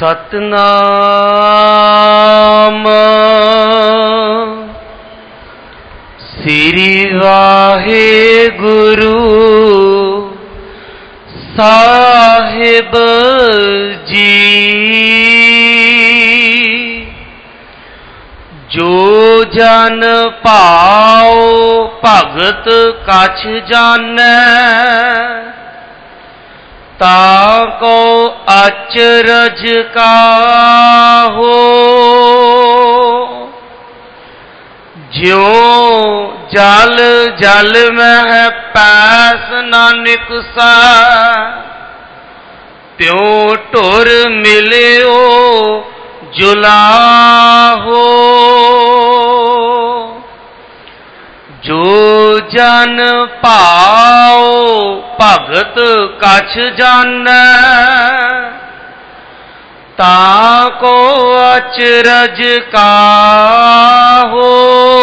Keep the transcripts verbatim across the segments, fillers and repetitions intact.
ਸਤਨਾਮ ਸ੍ਰੀ ਵਾਹਿਗੁਰੂ ਸਾਹਿਬ ਜੀ। ਜੋ ਜਨ ਭਾਉ ਭਗਤ ਕਛ ਜਾਣੈ, ਤਾਕੋ ਅਚਰਜ ਕਾਹੋ। ਜਿਉ ਜਲ ਜਲ ਮਹਿ ਪੈਸ ਨ ਨਿਕਸੈ, ਤਿਉ ਢੁਰ ਮਿਲਿਓ ਜੁਲਾਹੋ। ਜੋ ਜਨ ਭਾਉ ਭਗਤ ਕਛ ਜਾਣੈ, ਤਾਕੋ ਅਚਰਜ ਕਾਹੋ।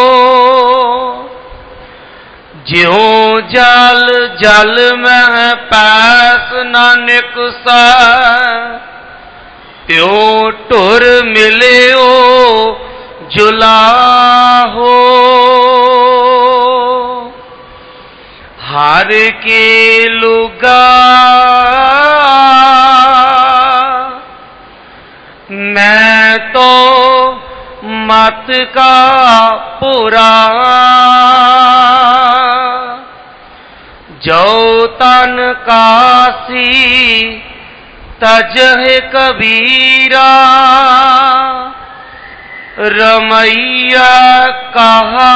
ਜਿਉ ਜਲ ਜਲ ਮਹਿ ਪੈਸ ਨ ਨਿਕਸੈ, ਤਿਉ ਢੁਰ ਮਿਲਿਓ ਜੁਲਾਹੋ। ਹਰਿ ਕੇ ਲੁਗਾ ਮੈਂ ਤੋ ਮਤ ਕਾ ਪੁਰਾ। ਜੋ ਤਨ ਕਾਸੀ ਤਜਹਿ ਕਬੀਰਾ, ਰਮਈਆ ਕਹਾ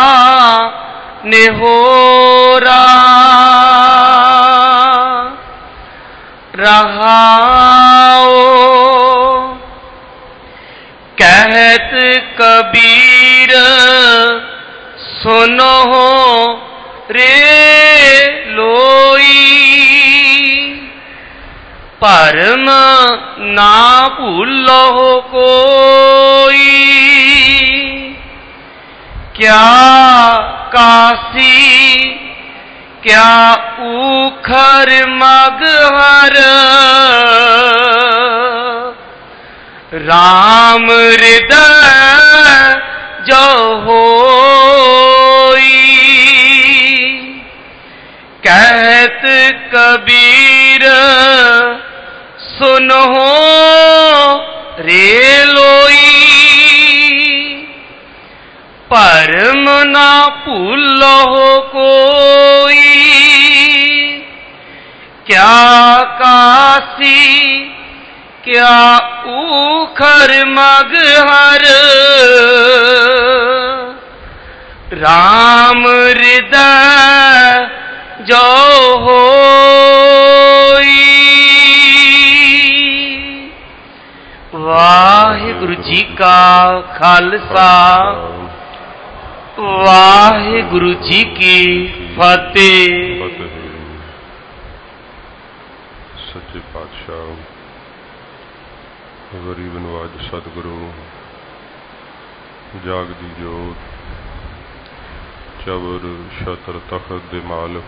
ਨਿਹੋਰਾ। ਰਹਾਉ ਕਹਿਤ ਕਬੀਰ, ਸੁਨੋ ਰੇ ਲੋਈ। ਭਰਮ ਨਾ ਭੂਲੋ ਕੋਈ, ਕਿਆ ਕਾਸੀ ਕਿਆ ਊਖਰ ਮਗਹਰ। ਰਾਮ ਹਿਰਦੈ ਜੋ ਹੋਈ, ਕਹਿਤ ਕਬੀਰ ਸੁਨੋ ਰੇ ਲੋਈ। ਭਰਮ ਨਾ ਭੂਲੋ ਕੋਈ, ਕਿਆ ਕਾਸੀ ਕਿਆ ਊਖਰ ਮਗਹਰ। ਰਾਮ ਹਿਰਦੈ ਜੋ ਹੋਈ। ਵਾਹਿਗੁਰੂ ਜੀ ਕਾ ਖਾਲਸਾ, ਵਾਹਿਗੁਰੂ ਜੀ ਕੀ ਫਤਿਹ। ਸੱਚੇ ਪਾਤਸ਼ਾਹ ਗਰੀਬ ਨਵਾਜ ਸਤਿਗੁਰੂ ਜਾਗਦੀ ਜੋਤ ਚਬਰ ਛਤਰ ਤਖਤ ਦੇ ਮਾਲਕ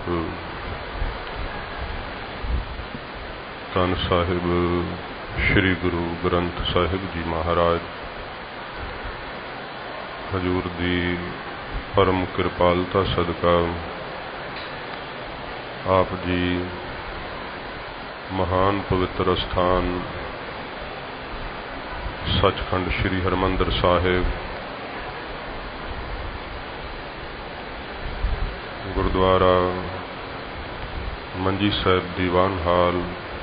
ਧੰਨ ਸਾਹਿਬ ਸ੍ਰੀ ਗੁਰੂ ਗ੍ਰੰਥ ਸਾਹਿਬ ਜੀ ਮਹਾਰਾਜ, ਹਜ਼ੂਰ ਦੀ ਪਰਮ ਕਿਰਪਾਲਤਾ ਸਦਕਾ ਆਪ ਜੀ ਮਹਾਨ ਪਵਿੱਤਰ ਅਸਥਾਨ ਸੱਚਖੰਡ ਸ੍ਰੀ ਹਰਿਮੰਦਰ ਸਾਹਿਬ ਗੁਰਦੁਆਰਾ ਮੰਜੀ ਸਾਹਿਬ ਦੀਵਾਨ ਹਾਲ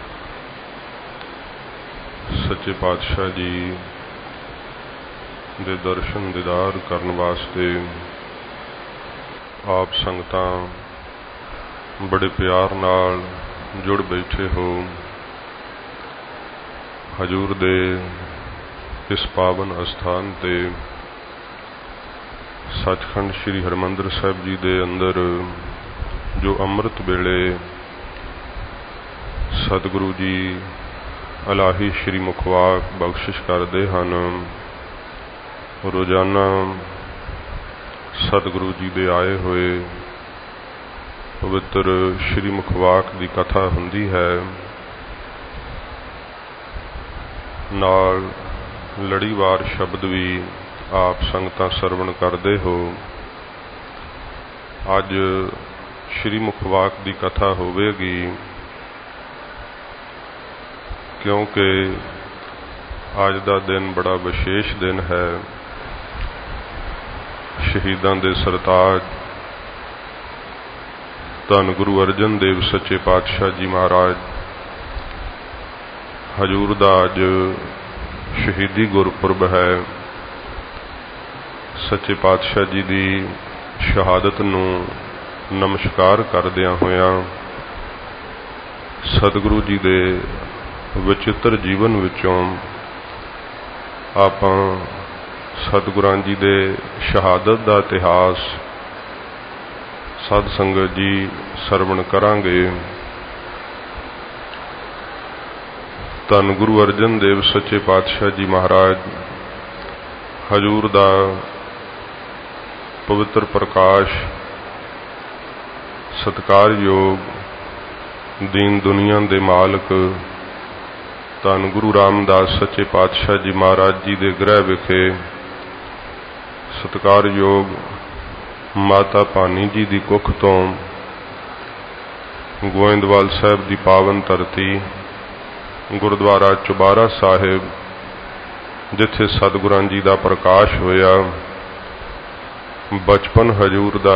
ਸੱਚੇ ਪਾਤਸ਼ਾਹ ਜੀ ਦੇ ਦਰਸ਼ਨ ਦੀਦਾਰ ਕਰਨ ਵਾਸਤੇ ਆਪ ਸੰਗਤਾਂ ਬੜੇ ਪਿਆਰ ਨਾਲ ਜੁੜ ਬੈਠੇ ਹੋ। ਹਜ਼ੂਰ ਦੇ ਇਸ ਪਾਵਨ ਅਸਥਾਨ ਤੇ ਸੱਚਖੰਡ ਸ੍ਰੀ ਹਰਿਮੰਦਰ ਸਾਹਿਬ ਜੀ ਦੇ ਅੰਦਰ ਜੋ ਅੰਮ੍ਰਿਤ ਵੇਲੇ ਸਤਿਗੁਰੂ ਜੀ ਇਲਾਹੀ ਸ਼੍ਰੀ ਮੁਖਵਾਕ ਬਖਸ਼ਿਸ਼ ਕਰਦੇ ਹਨ, ਰੋਜ਼ਾਨਾ ਸਤਿਗੁਰੂ ਜੀ ਦੇ ਆਏ ਹੋਏ ਪਵਿੱਤਰ ਸ਼੍ਰੀ ਮੁਖਵਾਕ ਦੀ ਕਥਾ ਹੁੰਦੀ ਹੈ। ਨਾਲ ਲੜੀਵਾਰ ਸ਼ਬਦ ਵੀ ਆਪ ਸੰਗਤਾਂ ਸਰਵਣ ਕਰਦੇ ਹੋ। ਅੱਜ ਸ਼੍ਰੀ ਮੁਖਵਾਕ ਦੀ ਕਥਾ ਹੋਵੇਗੀ, ਕਿਉਂਕਿ ਅੱਜ ਦਾ ਦਿਨ ਬੜਾ ਵਿਸ਼ੇਸ਼ ਦਿਨ ਹੈ। ਸ਼ਹੀਦਾਂ ਦੇ ਸਰਤਾਜ ਧੰਨ ਗੁਰੂ ਅਰਜਨ ਦੇਵ ਸੱਚੇ ਪਾਤਸ਼ਾਹ ਜੀ ਮਹਾਰਾਜ ਹਜ਼ੂਰ ਦਾ ਅੱਜ ਸ਼ਹੀਦੀ ਗੁਰਪੁਰਬ ਹੈ। ਸੱਚੇ ਪਾਤਸ਼ਾਹ ਜੀ ਦੀ ਸ਼ਹਾਦਤ ਨੂੰ ਨਮਸਕਾਰ ਕਰਦਿਆਂ ਹੋਇਆਂ ਸਤਿਗੁਰੂ ਜੀ ਦੇ ਵਿਚਿੱਤਰ ਜੀਵਨ ਵਿੱਚੋਂ ਆਪਾਂ ਸਤਿਗੁਰਾਂ ਜੀ ਦੇ ਸ਼ਹਾਦਤ ਦਾ ਇਤਿਹਾਸ ਸਾਧ ਸੰਗਤ ਜੀ ਸਰਵਣ ਕਰਾਂਗੇ। ਧੰਨ ਗੁਰੂ ਅਰਜਨ ਦੇਵ ਸੱਚੇ ਪਾਤਸ਼ਾਹ ਜੀ ਮਹਾਰਾਜ ਹਜ਼ੂਰ ਦਾ ਪਵਿੱਤਰ ਪ੍ਰਕਾਸ਼ ਸਤਿਕਾਰਯੋਗ ਦੀਨ ਦੁਨੀਆ ਦੇ ਮਾਲਕ ਧੰਨ ਗੁਰੂ ਰਾਮਦਾਸ ਸੱਚੇ ਪਾਤਸ਼ਾਹ ਜੀ ਮਹਾਰਾਜ ਜੀ ਦੇ ਗ੍ਰਹਿ ਵਿਖੇ ਸਤਿਕਾਰਯੋਗ ਮਾਤਾ ਭਾਨੀ ਜੀ ਦੀ ਕੁੱਖ ਤੋਂ ਗੋਇੰਦਵਾਲ ਸਾਹਿਬ ਦੀ ਪਾਵਨ ਧਰਤੀ ਗੁਰਦੁਆਰਾ ਚੁਬਾਰਾ ਸਾਹਿਬ, ਜਿੱਥੇ ਸਤਿਗੁਰਾਂ ਜੀ ਦਾ ਪ੍ਰਕਾਸ਼ ਹੋਇਆ, ਬਚਪਨ ਹਜ਼ੂਰ ਦਾ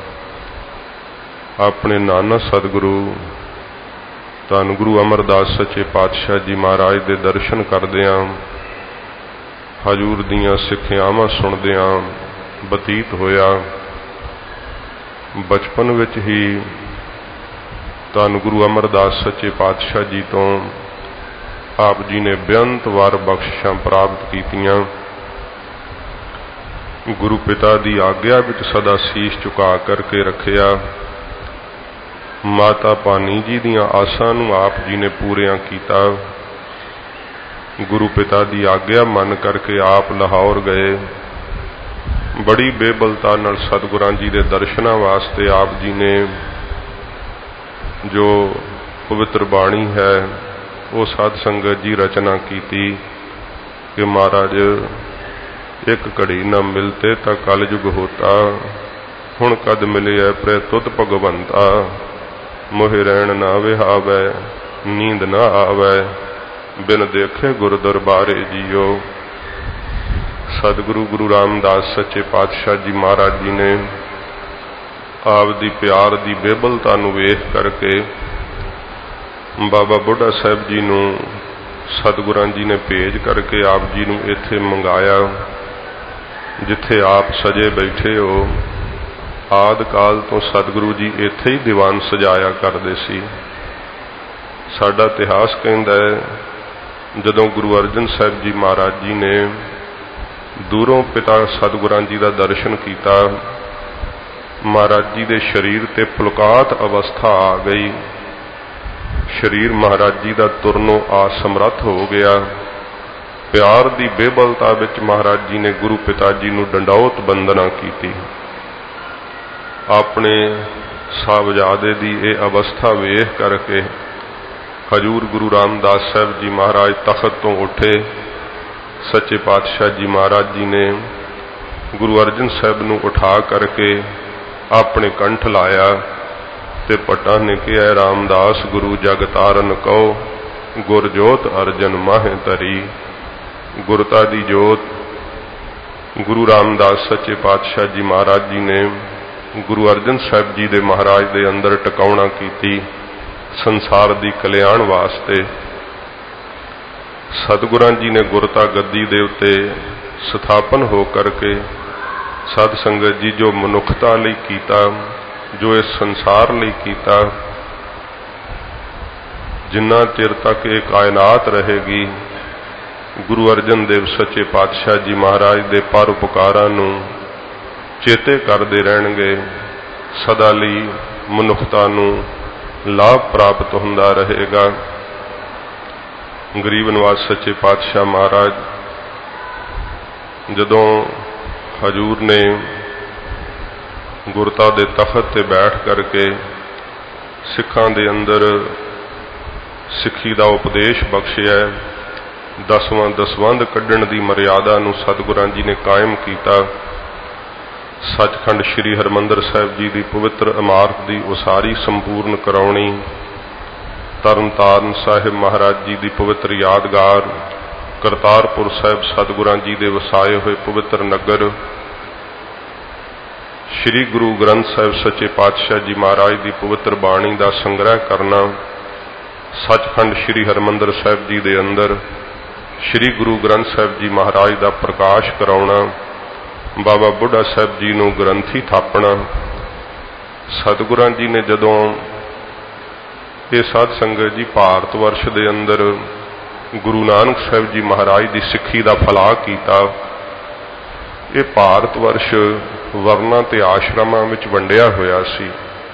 ਆਪਣੇ ਨਾਨਾ ਸਤਿਗੁਰੂ ਧੰਨ ਗੁਰੂ ਅਮਰਦਾਸ ਸੱਚੇ ਪਾਤਸ਼ਾਹ ਜੀ ਮਹਾਰਾਜ ਦੇ ਦਰਸ਼ਨ ਕਰਦਿਆਂ ਹਜ਼ੂਰ ਦੀਆਂ ਸਿੱਖਿਆਵਾਂ ਸੁਣਦਿਆਂ ਬਤੀਤ ਹੋਇਆ। ਬਚਪਨ ਵਿੱਚ ਹੀ ਧੰਨ ਗੁਰੂ ਅਮਰਦਾਸ ਸੱਚੇ ਪਾਤਸ਼ਾਹ ਜੀ ਤੋਂ ਆਪ ਜੀ ਨੇ ਬੇਅੰਤ ਵਾਰ ਬਖਸ਼ਿਸ਼ਾਂ ਪ੍ਰਾਪਤ ਕੀਤੀਆਂ। ਗੁਰੂ ਪਿਤਾ ਦੀ ਆਗਿਆ ਵਿੱਚ ਸਦਾ ਸੀਸ ਝੁਕਾ ਕਰਕੇ ਰੱਖਿਆ। ਮਾਤਾ ਭਾਨੀ ਜੀ ਦੀਆਂ ਆਸਾਂ ਨੂੰ ਆਪ ਜੀ ਨੇ ਪੂਰੀਆਂ ਕੀਤਾ। ਗੁਰੂ ਪਿਤਾ ਦੀ ਆਗਿਆ ਮੰਨ ਕਰਕੇ ਆਪ ਲਾਹੌਰ ਗਏ। ਬੜੀ ਬੇਬਲਤਾ ਨਾਲ ਸਤਿਗੁਰਾਂ ਜੀ ਦੇ ਦਰਸ਼ਨਾਂ ਵਾਸਤੇ ਆਪ ਜੀ ਨੇ ਜੋ ਪਵਿੱਤਰ ਬਾਣੀ ਹੈ ਉਹ ਸਾਧ ਸੰਗਤ ਜੀ ਰਚਨਾ ਕੀਤੀ ਕਿ ਮਹਾਰਾਜ ਇੱਕ ਘੜੀ ਨਾ ਮਿਲਤੇ ਤਾਂ ਕਲਯੁਗ ਹੋਤਾ, ਹੁਣ ਕਦ ਮਿਲਿਆ ਪ੍ਰੇ ਤੁਧ ਭਗਵੰਤਾ, ਮੋਹਿ ਰਹਿਣ ਨਾ ਵਿਹਾਵੈ ਨੀਂਦ ਨਾ ਆਵੈ, ਬਿਨ ਦੇਖੇ ਗੁਰ ਦਰਬਾਰੇ ਜੀਓ। ਸਤਿਗੁਰੂ ਗੁਰੂ ਰਾਮਦਾਸ ਸੱਚੇ ਪਾਤਸ਼ਾਹ ਜੀ ਮਹਾਰਾਜ ਜੀ ਨੇ ਆਪ ਦੀ ਪਿਆਰ ਦੀ ਬੇਬਲਤਾ ਨੂੰ ਵੇਖ ਕਰਕੇ ਬਾਬਾ ਬੁੱਢਾ ਸਾਹਿਬ ਜੀ ਨੂੰ ਸਤਿਗੁਰਾਂ ਜੀ ਨੇ ਭੇਜ ਕਰਕੇ ਆਪ ਜੀ ਨੂੰ ਇੱਥੇ ਮੰਗਾਇਆ, ਜਿੱਥੇ ਆਪ ਸਜੇ ਬੈਠੇ ਹੋ। ਆਦਿ ਕਾਲ ਤੋਂ ਸਤਿਗੁਰੂ ਜੀ ਇੱਥੇ ਹੀ ਦੀਵਾਨ ਸਜਾਇਆ ਕਰਦੇ ਸੀ। ਸਾਡਾ ਇਤਿਹਾਸ ਕਹਿੰਦਾ ਹੈ, ਜਦੋਂ ਗੁਰੂ ਅਰਜਨ ਸਾਹਿਬ ਜੀ ਮਹਾਰਾਜ ਜੀ ਨੇ ਦੂਰੋਂ ਪਿਤਾ ਸਤਿਗੁਰਾਂ ਜੀ ਦਾ ਦਰਸ਼ਨ ਕੀਤਾ, ਮਹਾਰਾਜ ਜੀ ਦੇ ਸਰੀਰ ਤੇ ਪੁਲਕਾਤ ਅਵਸਥਾ ਆ ਗਈ। ਸਰੀਰ ਮਹਾਰਾਜ ਜੀ ਦਾ ਤੁਰਨੋਂ ਅਸਮਰੱਥ ਹੋ ਗਿਆ। ਪਿਆਰ ਦੀ ਬੇਬਲਤਾ ਵਿੱਚ ਮਹਾਰਾਜ ਜੀ ਨੇ ਗੁਰੂ ਪਿਤਾ ਜੀ ਨੂੰ ਡੰਡੌਤ ਬੰਦਨਾ ਕੀਤੀ। ਆਪਣੇ ਸਾਹਿਬਜ਼ਾਦੇ ਦੀ ਇਹ ਅਵਸਥਾ ਵੇਖ ਕਰਕੇ ਹਜ਼ੂਰ ਗੁਰੂ ਰਾਮਦਾਸ ਸਾਹਿਬ ਜੀ ਮਹਾਰਾਜ ਤਖਤ ਤੋਂ ਉੱਠੇ। ਸੱਚੇ ਪਾਤਸ਼ਾਹ ਜੀ ਮਹਾਰਾਜ ਜੀ ਨੇ ਗੁਰੂ ਅਰਜਨ ਸਾਹਿਬ ਨੂੰ ਉਠਾ ਕਰਕੇ ਆਪਣੇ ਕੰਠ ਲਾਇਆ ਤੇ ਭੱਟਾਂ ਨੇ ਕਿਹਾ, ਰਾਮਦਾਸ ਗੁਰੂ ਜਗ ਤਾਰਨ ਕਹੋ, ਗੁਰ ਜੋਤ ਅਰਜਨ ਮਾਹੇ ਧਰੀ। ਗੁਰਤਾ ਦੀ ਜੋਤ ਗੁਰੂ ਰਾਮਦਾਸ ਸੱਚੇ ਪਾਤਸ਼ਾਹ ਜੀ ਮਹਾਰਾਜ ਜੀ ਨੇ ਗੁਰੂ ਅਰਜਨ ਸਾਹਿਬ ਜੀ ਦੇ ਮਹਾਰਾਜ ਦੇ ਅੰਦਰ ਟਿਕਾਉਣਾ ਕੀਤੀ, ਸੰਸਾਰ ਦੀ ਕਲਿਆਣ ਵਾਸਤੇ। ਸਤਿਗੁਰਾਂ ਜੀ ਨੇ ਗੁਰਤਾ ਗੱਦੀ ਦੇ ਉੱਤੇ ਸਥਾਪਨ ਹੋ ਕਰਕੇ ਸਾਧ ਸੰਗਤ ਜੀ ਜੋ ਮਨੁੱਖਤਾ ਲਈ ਕੀਤਾ, ਜੋ ਇਸ ਸੰਸਾਰ ਲਈ ਕੀਤਾ, ਜਿੰਨਾ ਚਿਰ ਤੱਕ ਇਹ ਕਾਇਨਾਤ ਰਹੇਗੀ ਗੁਰੂ ਅਰਜਨ ਦੇਵ ਸੱਚੇ ਪਾਤਸ਼ਾਹ ਜੀ ਮਹਾਰਾਜ ਦੇ ਪਰਉਪਕਾਰਾਂ ਨੂੰ ਚੇਤੇ ਕਰਦੇ ਰਹਿਣਗੇ। ਸਦਾ ਲਈ ਮਨੁੱਖਤਾ ਨੂੰ ਲਾਭ ਪ੍ਰਾਪਤ ਹੁੰਦਾ ਰਹੇਗਾ। ਗਰੀਬ ਨਿਵਾਜ ਸੱਚੇ ਪਾਤਸ਼ਾਹ ਮਹਾਰਾਜ ਜਦੋਂ ਹਜ਼ੂਰ ਨੇ ਗੁਰਤਾ ਦੇ ਤਖਤ ਤੇ ਬੈਠ ਕਰਕੇ ਸਿੱਖਾਂ ਦੇ ਅੰਦਰ ਸਿੱਖੀ ਦਾ ਉਪਦੇਸ਼ ਬਖਸ਼ਿਆ, दसवां दसवंध कढ़ण की मर्यादा नूं सतगुरां जी ने कायम किया। सचखंड श्री हरमंदर साहिब जी की पवित्र इमारत की उसारी संपूर्ण कराउणी, तरनताਰਨ साहिब महाराज जी की पवित्र यादगार, करतारपुर साहिब सतगुरां जी के वसाए हुए पवित्र नगर, श्री गुरु ग्रंथ साहिब सच्चे पातशाह जी महाराज की पवित्र बाणी का संग्रह करना, सचखंड श्री हरमंदर साहिब जी के अंदर श्री गुरु ग्रंथ साहिब जी महाराज का प्रकाश कराउना, बाबा बुढ़ा साहिब जी नूं ग्रंथी थापना। सतगुरां जी ने जदों ये साध संगत जी भारत वर्ष के अंदर गुरु नानक साहिब जी महाराज की सिक्खी का फैलाव किया, ये भारत वर्ष वर्णा ते आश्रमां विच वंडिया होया सी।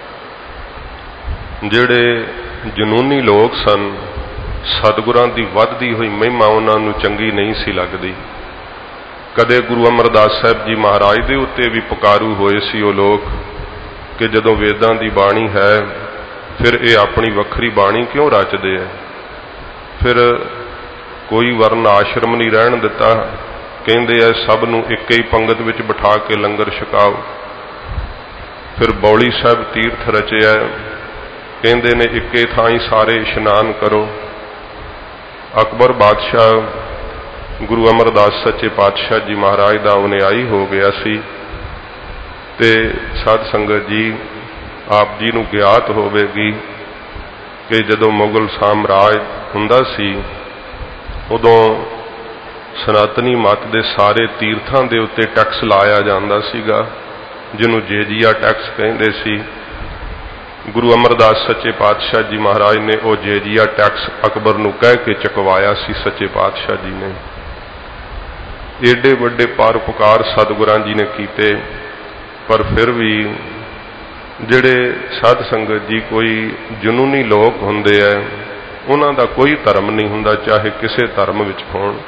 जिहड़े जनूनी लोग सन, सतगुरां की वधदी हुई महिमा उन्हां नूं चंगी नहीं सी लगदी। कदे गुरु अमरदास साहिब जी महाराज के उत्ते भी पुकारू होए सी वो लोग कि जदों वेदां की बाणी है फिर ये अपनी वखरी बाणी क्यों रचदे है, फिर कोई वर्ण आश्रम नहीं रहन दिता, कहंदे है सब नूं एक ही पंगत विच बिठा के लंगर छकाओ। फिर बौली साहिब तीर्थ रचिया, कहंदे ने इक्के थां ही सारे इशनान करो। अकबर बादशाह गुरु अमरदास सच्चे पातशाह जी महाराज का अनुयायी हो गया सी, ते साध संगत जी आप जी नूं ज्ञात होवेगी कि जदों मुगल साम्राज हुंदा सी उदों सनातनी मत के सारे तीर्थां दे उत्ते टैक्स लाया जांदा सीगा, जिन्हों जेजिया टैक्स कहंदे सी। गुरु अमरदास सच्चे पातशाह जी महाराज ने वह जेजिया टैक्स अकबर नूं कह के चकवाया सी सच्चे पातशाह जी ने। एडे वड्डे परोपकार सतगुरां जी ने कीते, पर फिर भी जिहड़े साध संगत जी कोई जनूनी लोग हुंदे है उन्हां दा कोई धर्म नहीं हुंदा, चाहे किसी धर्म विच होण।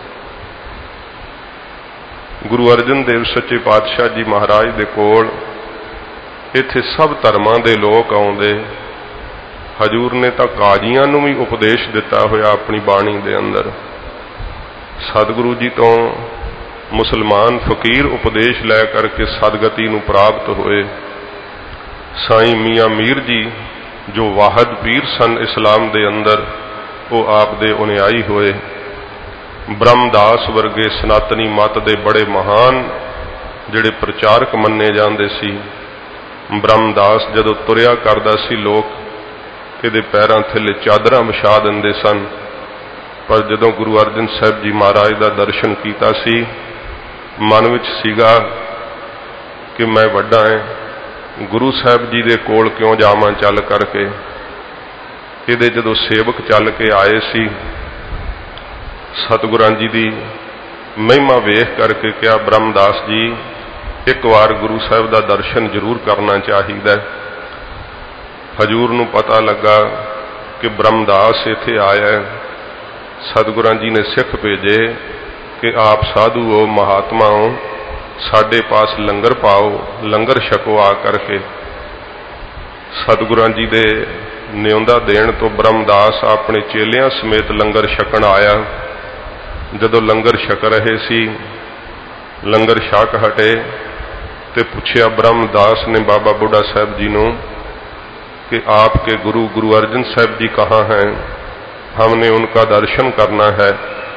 गुरु अर्जन देव सच्चे पातशाह जी महाराज दे कोल इत्थे सब धर्मां दे लोग आउंदे। हजूर ने तां काजियां नूं भी उपदेश दिता होया अपनी बाणी दे अंदर। सतगुरु जी तो मुसलमान फकीर उपदेश लै करके सदगति नूं प्राप्त होए। साईं मियाँ मीर जी जो वाहद पीर सन इस्लाम दे अंदर, वो आप दे अनुयायी होए। ब्रह्मदास वर्गे सनातनी मत दे बड़े महान जिहड़े प्रचारक मन्ने जांदे सी। ब्रह्मदास जदों तुरिया करदा सी लोग इहदे पैरां थल्ले चादरां विछा दिंदे सन, पर जदों गुरु अर्जन साहिब जी महाराज का दर्शन कीता सी, मन विच सीगा कि मैं वड्डा है, गुरु साहिब जी दे कोल क्यों जावां चल करके। इहदे जदों सेवक चल के आए सी, सतगुरां जी की महिमा वेख करके क्या ब्रह्मदास जी एक बार गुरु साहिब का दर्शन जरूर करना चाहिए। हजूर नूं पता लगा कि ब्रह्मदास इत्थे आया है। सतगुरां जी ने सिख भेजे कि आप साधु हो, महात्मा हो, साडे पास लंगर पाओ, लंगर छको आ करके। सतगुरां जी दे न्योंदा देण तो ब्रह्मदास अपने चेलियां समेत लंगर छकण आया। जदों लंगर छक रहे सी, लंगर छक हटे ते पुछया ब्रह्मदास ने बाबा बुढ़ा साहिब जी नूं कि आपके गुरु गुरु अर्जन साहिब जी कहाँ हैं, हमने उनका दर्शन करना है।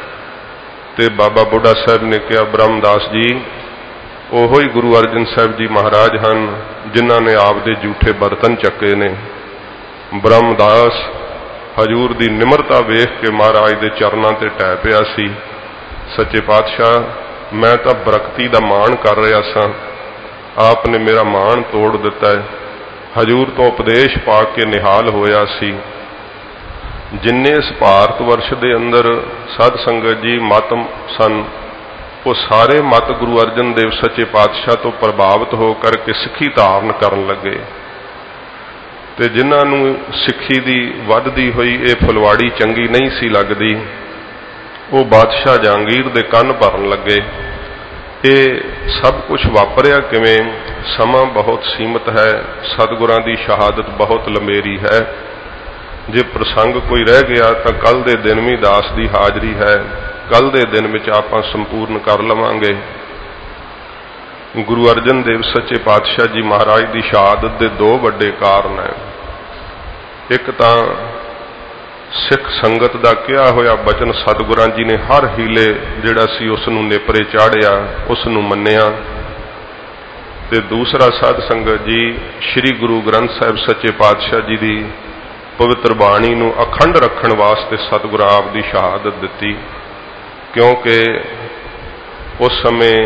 ते बाबा बुढ़ा साहब ने कहा ब्रह्मदास जी ओहो ही गुरु अर्जन साहब जी महाराज हैं जिन्हां ने आपदे झूठे बर्तन चके ने। ब्रह्मदास हजूर की निमरता वेख के महाराज के चरणों ते टह पिया सी। सच्चे पातशाह मैं तो बरकती का मान कर रहा सा, आपने मेरा मान तोड़ दिता है। हजूर तो उपदेश पा के निहाल होया सी। जिन्ने इस भारत वर्ष के अंदर साध संगत जी मत सन, वो सारे मत गुरु अर्जन देव सच्चे पातशाह तो प्रभावित होकर के सिक्खी धारण करन लगे। ते जिन्हां नूं सिक्खी दी वधदी हुई ये फुलवाड़ी चंगी नहीं सी लगदी, वो बादशाह जहांगीर दे कन्न भरन लगे। ये सब कुछ वापरिया किवें? समा बहुत सीमित है, सतगुरां दी शहादत बहुत लंबेरी है। जे प्रसंग कोई रह गया तो कल दे दिन भी दास की हाजरी है। ਕੱਲ੍ਹ ਦੇ ਦਿਨ ਵਿੱਚ ਆਪਾਂ ਸੰਪੂਰਨ ਕਰ ਲਵਾਂਗੇ। ਗੁਰੂ ਅਰਜਨ ਦੇਵ ਸੱਚੇ ਪਾਤਸ਼ਾਹ ਜੀ ਮਹਾਰਾਜ ਦੀ ਸ਼ਹਾਦਤ ਦੇ ਦੋ ਵੱਡੇ ਕਾਰਨ ਹੈ। ਇੱਕ ਤਾਂ ਸਿੱਖ ਸੰਗਤ ਦਾ ਕਿਹਾ ਹੋਇਆ ਬਚਨ ਸਤਿਗੁਰਾਂ ਜੀ ਨੇ ਹਰ ਹੀਲੇ ਜਿਹੜਾ ਸੀ ਉਸ ਨੂੰ ਨੇਪਰੇ ਚਾੜਿਆ, ਉਸ ਨੂੰ ਮੰਨਿਆ। ਤੇ ਦੂਸਰਾ ਸਾਧ ਸੰਗਤ ਜੀ ਸ੍ਰੀ ਗੁਰੂ ਗ੍ਰੰਥ ਸਾਹਿਬ ਸੱਚੇ ਪਾਤਸ਼ਾਹ ਜੀ ਦੀ ਪਵਿੱਤਰ ਬਾਣੀ ਨੂੰ ਅਖੰਡ ਰੱਖਣ ਵਾਸਤੇ ਸਤਿਗੁਰੂ ਆਪ ਦੀ ਸ਼ਹਾਦਤ ਦਿੱਤੀ, ਕਿਉਂਕਿ ਉਸ ਸਮੇਂ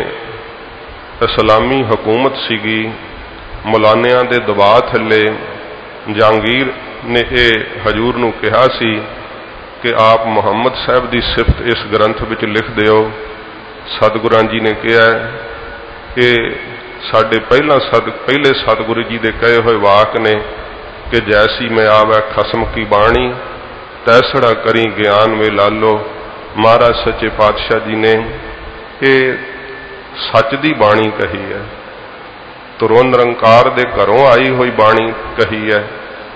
ਇਸਲਾਮੀ ਹਕੂਮਤ ਸੀਗੀ। ਮੌਲਾਨਿਆਂ ਦੇ ਦਬਾਅ ਥੱਲੇ ਜਹਾਂਗੀਰ ਨੇ ਇਹ ਹਜ਼ੂਰ ਨੂੰ ਕਿਹਾ ਸੀ ਕਿ ਆਪ ਮੁਹੰਮਦ ਸਾਹਿਬ ਦੀ ਸਿਫਤ ਇਸ ਗ੍ਰੰਥ ਵਿੱਚ ਲਿਖ ਦਿਓ। ਸਤਿਗੁਰਾਂ ਜੀ ਨੇ ਕਿਹਾ ਕਿ ਸਾਡੇ ਪਹਿਲਾਂ ਸਤ ਪਹਿਲੇ ਸਤਿਗੁਰੂ ਜੀ ਦੇ ਕਹੇ ਹੋਏ ਵਾਕ ਨੇ ਕਿ ਜੈਸੀ ਮੈਂ ਆਵੈ ਖਸਮ ਕੀ ਬਾਣੀ ਤੈਸੜਾ ਕਰੀ ਗਿਆਨ ਵੇ ਲਾਲੋ। ਮਹਾਰਾਜ ਸੱਚੇ ਪਾਤਸ਼ਾਹ ਜੀ ਨੇ ਇਹ ਸੱਚ ਦੀ ਬਾਣੀ ਕਹੀ ਹੈ, ਧੁਰੋਂ ਨਿਰੰਕਾਰ ਦੇ ਘਰੋਂ ਆਈ ਹੋਈ ਬਾਣੀ ਕਹੀ ਹੈ।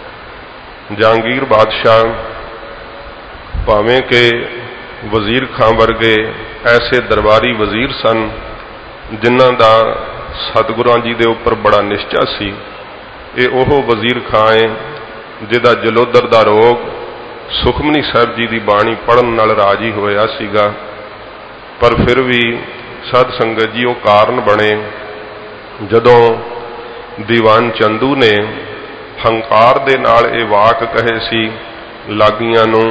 ਜਹਾਂਗੀਰ ਬਾਦਸ਼ਾਹ ਭਾਵੇਂ ਕਿ ਵਜ਼ੀਰ ਖਾਂ ਵਰਗੇ ਐਸੇ ਦਰਬਾਰੀ ਵਜ਼ੀਰ ਸਨ ਜਿਨ੍ਹਾਂ ਦਾ ਸਤਿਗੁਰਾਂ ਜੀ ਦੇ ਉੱਪਰ ਬੜਾ ਨਿਸ਼ਚਾ ਸੀ। ਇਹ ਉਹ ਵਜ਼ੀਰ ਖਾਂ ਹੈ ਜਿਹਦਾ ਜਲੋਦਰ ਦਾ ਰੋਗ ਸੁਖਮਨੀ ਸਾਹਿਬ ਜੀ ਦੀ ਬਾਣੀ ਪੜ੍ਹਨ ਨਾਲ ਰਾਜੀ ਹੋਇਆ ਸੀਗਾ, ਪਰ ਫਿਰ ਵੀ ਸਾਧ ਸੰਗਤ ਜੀ ਉਹ ਕਾਰਨ ਬਣੇ ਜਦੋਂ ਦੀਵਾਨ ਚੰਦੂ ਨੇ ਹੰਕਾਰ ਦੇ ਨਾਲ ਇਹ ਵਾਕ ਕਹੇ ਸੀ ਲਾਗੀਆਂ ਨੂੰ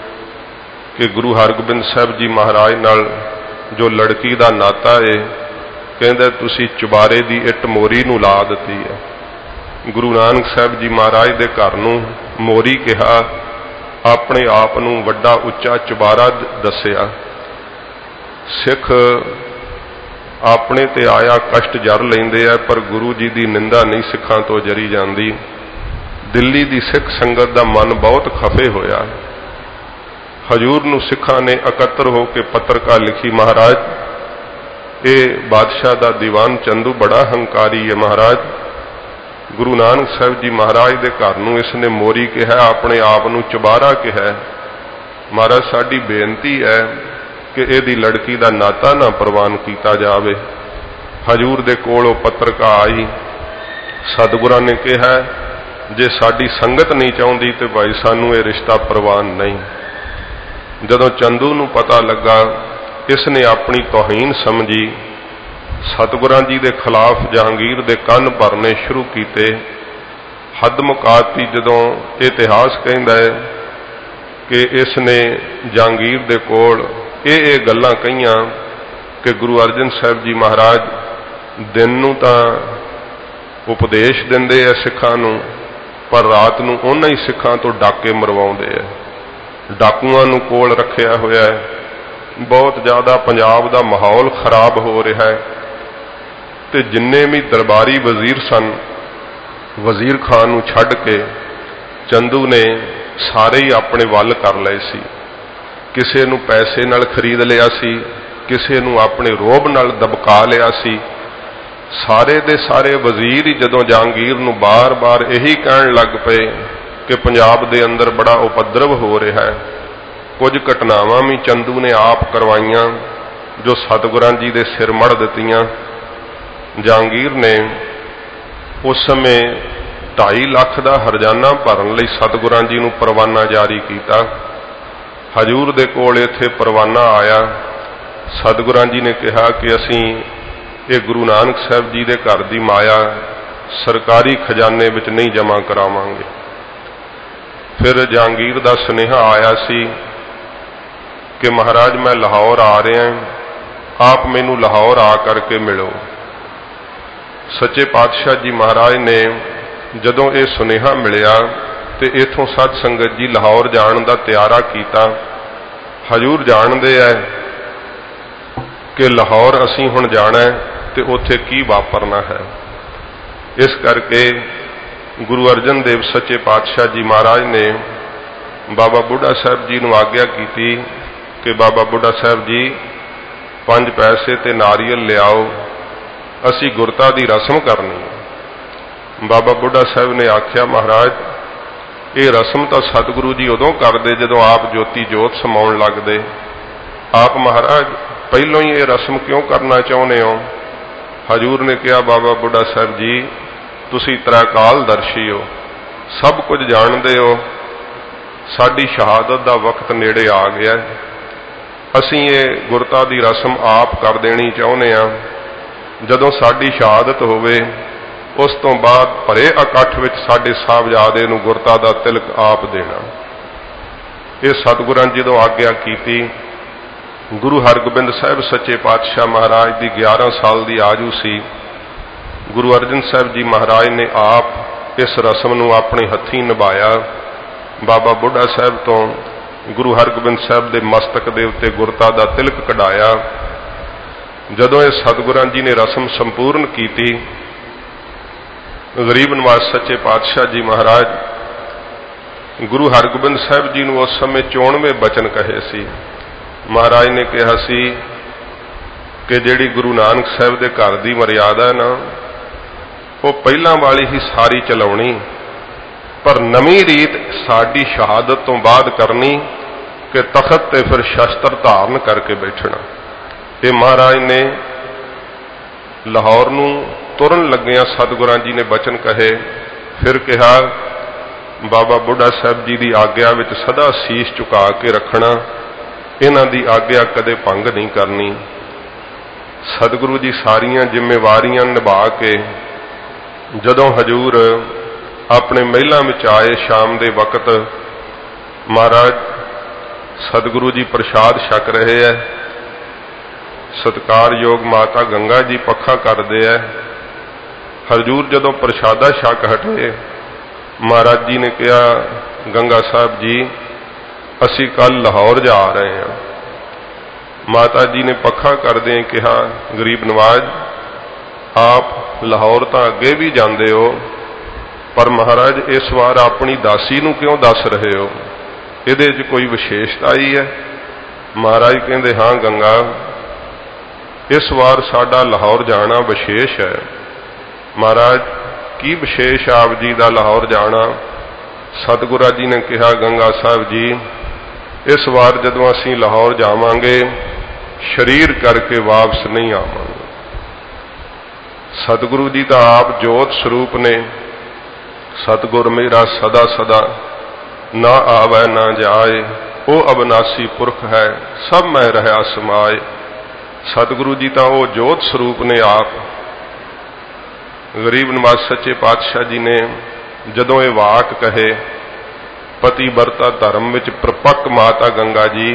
ਕਿ ਗੁਰੂ ਹਰਗੋਬਿੰਦ ਸਾਹਿਬ ਜੀ ਮਹਾਰਾਜ ਨਾਲ ਜੋ ਲੜਕੀ ਦਾ ਨਾਤਾ ਹੈ, ਕਹਿੰਦੇ ਤੁਸੀਂ ਚੁਬਾਰੇ ਦੀ ਇੱਟ ਮੋਰੀ ਨੂੰ ਲਾ ਦਿੱਤੀ ਹੈ। ਗੁਰੂ ਨਾਨਕ ਸਾਹਿਬ ਜੀ ਮਹਾਰਾਜ ਦੇ ਘਰ ਨੂੰ ਮੋਰੀ ਕਿਹਾ, ਆਪਣੇ ਆਪ ਨੂੰ ਵੱਡਾ ਉੱਚਾ ਚੁਬਾਰਾ ਦੱਸਿਆ। ਸਿੱਖ ਆਪਣੇ ਤੇ ਆਇਆ ਕਸ਼ਟ ਜਰ ਲੈਂਦੇ ਆ, ਪਰ ਗੁਰੂ ਜੀ ਦੀ ਨਿੰਦਾ ਨਹੀਂ ਸਿੱਖਾਂ ਤੋਂ ਜਰੀ ਜਾਂਦੀ। ਦਿੱਲੀ ਦੀ ਸਿੱਖ ਸੰਗਤ ਦਾ ਮਨ ਬਹੁਤ ਖਫੇ ਹੋਇਆ। ਹਜ਼ੂਰ ਨੂੰ ਸਿੱਖਾਂ ਨੇ ਇਕੱਤਰ ਹੋ ਕੇ ਪੱਤਰਕਾ ਲਿਖੀ, ਮਹਾਰਾਜ ਇਹ ਬਾਦਸ਼ਾਹ ਦਾ ਦੀਵਾਨ ਚੰਦੂ ਬੜਾ ਹੰਕਾਰੀ ਹੈ। ਮਹਾਰਾਜ ਗੁਰੂ ਨਾਨਕ ਸਾਹਿਬ ਜੀ ਮਹਾਰਾਜ ਦੇ ਘਰ ਨੂੰ ਇਸ ਨੇ ਮੋਰੀ ਕਿਹਾ, ਆਪਣੇ ਆਪ ਨੂੰ ਚੁਬਾਰਾ ਕਿਹਾ। ਮਹਾਰਾਜ ਸਾਡੀ ਬੇਨਤੀ ਹੈ ਕਿ ਇਹਦੀ ਲੜਕੀ ਦਾ ਨਾਤਾ ਨਾ ਪ੍ਰਵਾਨ ਕੀਤਾ ਜਾਵੇ। ਹਜ਼ੂਰ ਦੇ ਕੋਲ ਉਹ ਪੱਤਰਕਾ ਆਈ, ਸਤਿਗੁਰਾਂ ਨੇ ਕਿਹਾ ਜੇ ਸਾਡੀ ਸੰਗਤ ਨਹੀਂ ਚਾਹੁੰਦੀ ਤੇ ਭਾਈ ਸਾਨੂੰ ਇਹ ਰਿਸ਼ਤਾ ਪ੍ਰਵਾਨ ਨਹੀਂ। ਜਦੋਂ ਚੰਦੂ ਨੂੰ ਪਤਾ ਲੱਗਾ ਇਸ ਨੇ ਆਪਣੀ ਤੋਹੀਨ ਸਮਝੀ, ਸਤਿਗੁਰਾਂ ਜੀ ਦੇ ਖਿਲਾਫ ਜਹਾਂਗੀਰ ਦੇ ਕੰਨ ਭਰਨੇ ਸ਼ੁਰੂ ਕੀਤੇ। ਹੱਦ ਮੁਕਾਤੀ ਜਦੋਂ ਇਤਿਹਾਸ ਕਹਿੰਦਾ ਹੈ ਕਿ ਇਸ ਨੇ ਜਹਾਂਗੀਰ ਦੇ ਕੋਲ ਇਹ ਇਹ ਗੱਲਾਂ ਕਹੀਆਂ ਕਿ ਗੁਰੂ ਅਰਜਨ ਸਾਹਿਬ ਜੀ ਮਹਾਰਾਜ ਦਿਨ ਨੂੰ ਤਾਂ ਉਪਦੇਸ਼ ਦਿੰਦੇ ਆ ਸਿੱਖਾਂ ਨੂੰ, ਪਰ ਰਾਤ ਨੂੰ ਉਹਨਾਂ ਹੀ ਸਿੱਖਾਂ ਤੋਂ ਡਾਕੇ ਮਰਵਾਉਂਦੇ ਆ। ਡਾਕੂਆਂ ਨੂੰ ਕੋਲ ਰੱਖਿਆ ਹੋਇਆ ਹੈ। ਬਹੁਤ ਜ਼ਿਆਦਾ ਪੰਜਾਬ ਦਾ ਮਾਹੌਲ ਖਰਾਬ ਹੋ ਰਿਹਾ ਹੈ ਤੇ ਜਿੰਨੇ ਵੀ ਦਰਬਾਰੀ ਵਜ਼ੀਰ ਸਨ, ਵਜ਼ੀਰ ਖਾਨ ਨੂੰ ਛੱਡ ਕੇ ਚੰਦੂ ਨੇ ਸਾਰੇ ਹੀ ਆਪਣੇ ਵੱਲ ਕਰ ਲਏ ਸੀ। ਕਿਸੇ ਨੂੰ ਪੈਸੇ ਨਾਲ ਖਰੀਦ ਲਿਆ ਸੀ, ਕਿਸੇ ਨੂੰ ਆਪਣੇ ਰੋਹਬ ਨਾਲ ਦਬਕਾ ਲਿਆ ਸੀ। ਸਾਰੇ ਦੇ ਸਾਰੇ ਵਜ਼ੀਰ ਹੀ ਜਦੋਂ ਜਹਾਂਗੀਰ ਨੂੰ ਬਾਰ-ਬਾਰ ਇਹੀ ਕਹਿਣ ਲੱਗ ਪਏ ਕਿ ਪੰਜਾਬ ਦੇ ਅੰਦਰ ਬੜਾ ਉਪਦਰਵ ਹੋ ਰਿਹਾ ਹੈ। ਕੁਝ ਘਟਨਾਵਾਂ ਵੀ ਚੰਦੂ ਨੇ ਆਪ ਕਰਵਾਈਆਂ ਜੋ ਸਤਿਗੁਰਾਂ ਜੀ ਦੇ ਸਿਰ ਮੜ ਦਿੱਤੀਆਂ। ਜਹਾਂਗੀਰ ਨੇ ਉਸ ਸਮੇਂ ਢਾਈ ਲੱਖ ਦਾ ਹਰਜਾਨਾ ਭਰਨ ਲਈ ਸਤਿਗੁਰਾਂ ਜੀ ਨੂੰ ਪਰਵਾਨਾ ਜਾਰੀ ਕੀਤਾ। ਹਜ਼ੂਰ ਦੇ ਕੋਲ ਇੱਥੇ ਪਰਵਾਨਾ ਆਇਆ। ਸਤਿਗੁਰਾਂ ਜੀ ਨੇ ਕਿਹਾ ਕਿ ਅਸੀਂ ਇਹ ਗੁਰੂ ਨਾਨਕ ਸਾਹਿਬ ਜੀ ਦੇ ਘਰ ਦੀ ਮਾਇਆ ਸਰਕਾਰੀ ਖਜ਼ਾਨੇ ਵਿੱਚ ਨਹੀਂ ਜਮ੍ਹਾਂ ਕਰਾਵਾਂਗੇ। ਫਿਰ ਜਹਾਂਗੀਰ ਦਾ ਸੁਨੇਹਾ ਆਇਆ ਸੀ ਕਿ ਮਹਾਰਾਜ ਮੈਂ ਲਾਹੌਰ ਆ ਰਿਹਾ, ਆਪ ਮੈਨੂੰ ਲਾਹੌਰ ਆ ਕਰਕੇ ਮਿਲੋ। ਸੱਚੇ ਪਾਤਸ਼ਾਹ ਜੀ ਮਹਾਰਾਜ ਨੇ ਜਦੋਂ ਇਹ ਸੁਨੇਹਾ ਮਿਲਿਆ ਤੇ ਇਥੋਂ ਸਾਧ ਸੰਗਤ ਜੀ ਲਾਹੌਰ ਜਾਣ ਦਾ ਤਿਆਰਾ ਕੀਤਾ। ਹਜ਼ੂਰ ਜਾਣਦੇ ਐ ਕਿ ਲਾਹੌਰ ਅਸੀਂ ਹੁਣ ਜਾਣਾ ਤੇ ਉੱਥੇ ਕੀ ਵਾਪਰਨਾ ਹੈ। ਇਸ ਕਰਕੇ ਗੁਰੂ ਅਰਜਨ ਦੇਵ ਸੱਚੇ ਪਾਤਸ਼ਾਹ ਜੀ ਮਹਾਰਾਜ ਨੇ ਬਾਬਾ ਬੁੱਢਾ ਸਾਹਿਬ ਜੀ ਨੂੰ ਆਗਿਆ ਕੀਤੀ ਕਿ ਬਾਬਾ ਬੁੱਢਾ ਸਾਹਿਬ ਜੀ ਪੰਜ ਪੈਸੇ ਤੇ ਨਾਰੀਅਲ ਲਿਆਓ, ਅਸੀਂ ਗੁਰਤਾ ਦੀ ਰਸਮ ਕਰਨੀ। ਬਾਬਾ ਬੁੱਢਾ ਸਾਹਿਬ ਨੇ ਆਖਿਆ ਮਹਾਰਾਜ ਇਹ ਰਸਮ ਤਾਂ ਸਤਿਗੁਰੂ ਜੀ ਉਦੋਂ ਕਰਦੇ ਜਦੋਂ ਆਪ ਜੋਤੀ ਜੋਤ ਸਮਾਉਣ ਲੱਗਦੇ, आप महाराज पहलों ही ये रस्म क्यों करना चाहुंदे हो? हजूर ने कहा, बाबा बुढ़ा साहब जी, तुसी त्रैकालदर्शी हो, सब कुछ जानते हो, साडी शहादत का वक्त नेड़े आ गया, असीं ये गुरता की रस्म आप कर देनी चाहुंदे हां। जदों साडी शहादत होवे उस तो बाद भरे इकट्ठ विच साडे साहबजादे नूं गुरता दा तिलक आप देना। ये सतगुरां जदों आग्या कीती, गुरु हरगोबिंद साहिब सच्चे पातशाह महाराज की ग्यारह साल की आजू सी। गुरु अर्जन साहिब जी महाराज ने आप इस रस्म नूं अपने हत्थीं निभाया। बाबा बुढ़ा साहिब तो गुरु हरगोबिंद साहिब के मस्तक के उत्ते गुरता का तिलक कढ़ाया। जदों इस सतगुरां जी ने रस्म संपूर्ण की, गरीब नवाज सच्चे पातशाह जी महाराज गुरु हरगोबिंद साहिब जी नूं उस समय चौनवे बचन कहे सी। महाराज ने कहा सी कि जिहड़ी गुरु नानक साहिब के घर की मर्यादा है ना, वो पहलां वाली ही सारी चलाउणी, पर नवीं रीत साडी शहादत तो बाद करनी कि तखत ते फिर शस्त्र धारण करके बैठना। ये महाराज ने लाहौर नूं तुरन लग्गियां सतगुरां जी ने बचन कहे। फिर कहा, बाबा बुढ़ा साहब जी की आग्या विच सदा सीस झुका के रखना, इन्हां दी आग्या कदे भंग नहीं करनी। सतगुरु जी सारियां जिम्मेवारियां निभा के जदों हजूर अपने महलों में आए, शाम के वक्त महाराज सतगुरु जी प्रसाद छक रहे हैं। सत्कारयोग माता गंगा जी पखा करते हैं। हजूर जदों प्रसादा छक हटे, महाराज जी ने कहा, गंगा साहब जी, असी कल लाहौर जा रहे हैं। माता जी ने पखा करदे कहा, गरीब नवाज, आप लाहौर तो अगे भी जाते हो, पर महाराज इस बार अपनी दासी नूं क्यों दस रहे हो? इहदे च कोई विशेषता ही है? महाराज कहते, हाँ गंगा, इस बार साडा लाहौर जाना विशेष है। महाराज की विशेष आप जी का लाहौर जाना? सतगुरा जी ने कहा, गंगा साहब जी, इस बार जदों असीं लाहौर जावांगे शरीर करके वापस नहीं आवांगे। सतगुरु जी तो आप जोत स्वरूप ने। सतगुर मेरा सदा सदा ना आवे ना जाए, वो अविनाशी पुरख है, सब मैं रहा समाए। सतगुरु जी तो वो जोत स्वरूप ने आप। गरीब नवाज सच्चे पातशाह जी ने जदों ये वाक कहे, पति बरता धर्म विच प्रपक माता गंगा जी,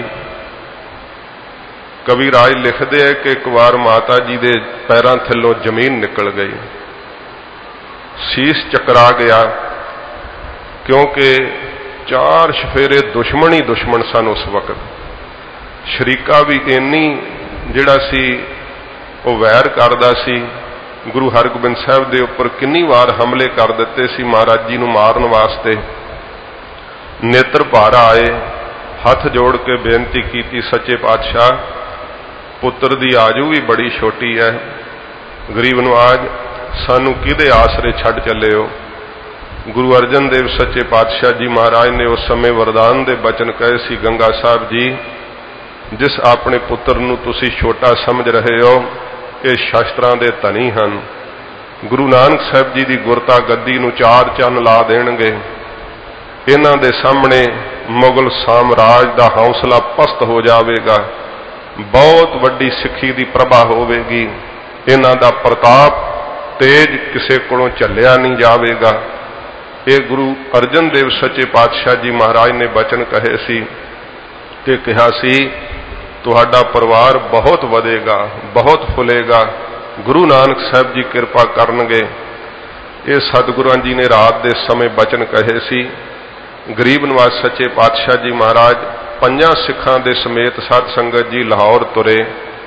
कवि राज लिखते हैं कि एक बार माता जी के पैरों थल्लों जमीन निकल गई, शीश चकरा गया, क्योंकि चार शफेरे दुश्मन ही दुश्मन सन उस वक्त। शरीका भी इन्नी जिहड़ा सी वो वैर करदा सी। गुरु हरगोबिंद साहब के उपर किन्नी वार हमले कर दिते सी महाराज जी नूं मारन वास्ते। नेत्र भार आए, हथ जोड़ के बेनती की, सच्चे पातशाह, पुत्र की आजू भी बड़ी छोटी है, गरीब नवाज सानू किहदे आसरे छड्ड चले हो? गुरु अर्जन देव सच्चे पातशाह जी महाराज ने उस समय वरदान दे बचन कहे सी, गंगा साहब जी, जिस अपने पुत्र नूं तुसीं छोटा समझ रहे हो, ये शास्त्रां दे धनी हन। गुरु नानक साहब जी की गुरता गद्दी नूं चार चन्न ला देणगे। इन्हां दे सामने मुगल साम्राज का हौसला पस्त हो जाएगा, बहुत वड्डी सिक्खी की प्रभा होवेगी। इन्हां दा प्रताप तेज किसी कोलों झल्लिया नहीं जाएगा। ये गुरु अर्जन देव सच्चे पातशाह जी महाराज ने बचन कहे सी कि कहा सी, तुहाडा परिवार बहुत वधेगा, बहुत फुलेगा, गुरु नानक साहब जी कृपा करनगे। ये सतगुरां जी ने रात के समय बचन कहे सी। गरीब नवाज सच्चे पातशाह जी महाराज पंजां सिखां दे समेत सत संगत जी लाहौर तुरे।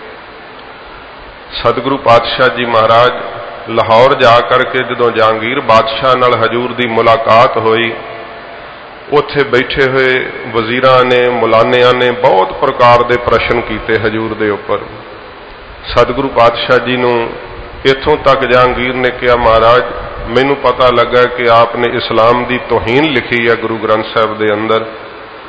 सतगुरु पातशाह जी महाराज लाहौर जा करके जदों जहांगीर बादशाह नाल हजूर की मुलाकात हुई, उत्थे बैठे हुए वजीरां ने, मुलानियां ने बहुत प्रकार के प्रश्न किए हजूर के उपर। सतगुरु पातशाह जी नूं इत्थों तक जहांगीर ने कहा, महाराज मैनू पता लगा कि आपने इस्लाम की तोहीन लिखी है गुरु ग्रंथ साहब के अंदर,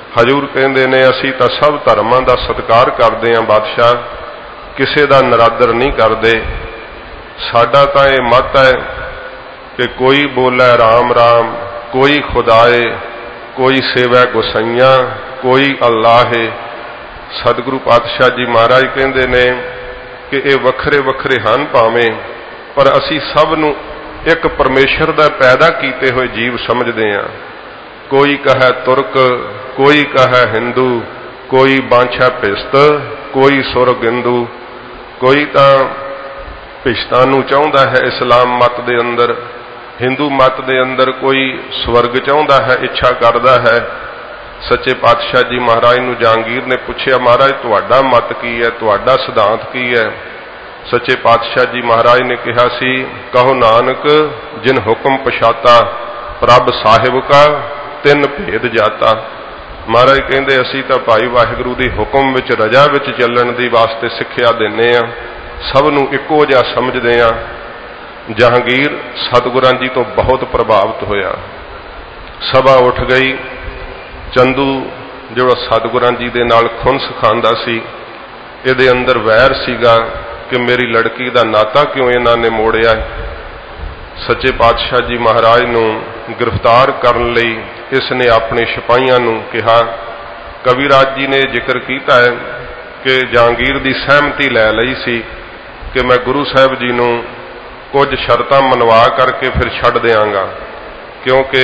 हजूर कहते ने असी तो सब धर्मां दा सत्कार करते हैं बादशाह, किसी का नरादर नहीं करते। साडा तां ये मत है कि कोई बोले राम राम, कोई खुदाए, कोई सेवा गुसाइयां, कोई अल्लाह है। सतगुरु पातशाह जी महाराज कहते ने कि ये वखरे वखरे हैं भावें, पर असी सब नूं एक परमेश्वर दा पैदा कीते हुए जीव समझते हैं। कोई कहे तुर्क, कोई कहे हिंदू, कोई बांछा भिस्त, कोई सुरग हिंदू, कोई तां भिश्तां नूं चाहुंदा है इस्लाम मत दे अंदर, हिंदू मत दे अंदर कोई स्वर्ग चाहुंदा है, इच्छा करदा है। सच्चे पातशाह जी महाराज नूं जहांगीर ने पूछया, महाराज तुहाडा मत की है, तुहाडा सिद्धांत की है? सच्चे पातशाह जी महाराज ने कहा सी, कहो नानक जिन हुक्म पछाता, प्रभ साहिब का तिन भेद जाता। महाराज कहते असी तो भाई वाहिगुरू दी हुक्म विच रजा विच चलण दी वास्ते सिक्ख्या देने आ, सब नूं इक्को जिहा समझदे आ। जहांगीर सतगुरां जी तो बहुत प्रभावित होया। सभा उठ गई। चंदू जो सतगुरां जी दे नाल खुंस खांदा सी, इहदे अंदर वैर सीगा कि मेरी लड़की दा नाता क्यों इन्हां ने मोड़िया। सच्चे पातशाह जी महाराज नूं गिरफ्तार करन लई इसने अपने सिपाहियां नूं कहा। कविराज जी ने जिक्र कीता है कि जहांगीर दी सहमति लै लई सी कि मैं गुरु साहब जी नूं कुछ शर्तां मनवा करके फिर छड्ड देंगा, क्योंकि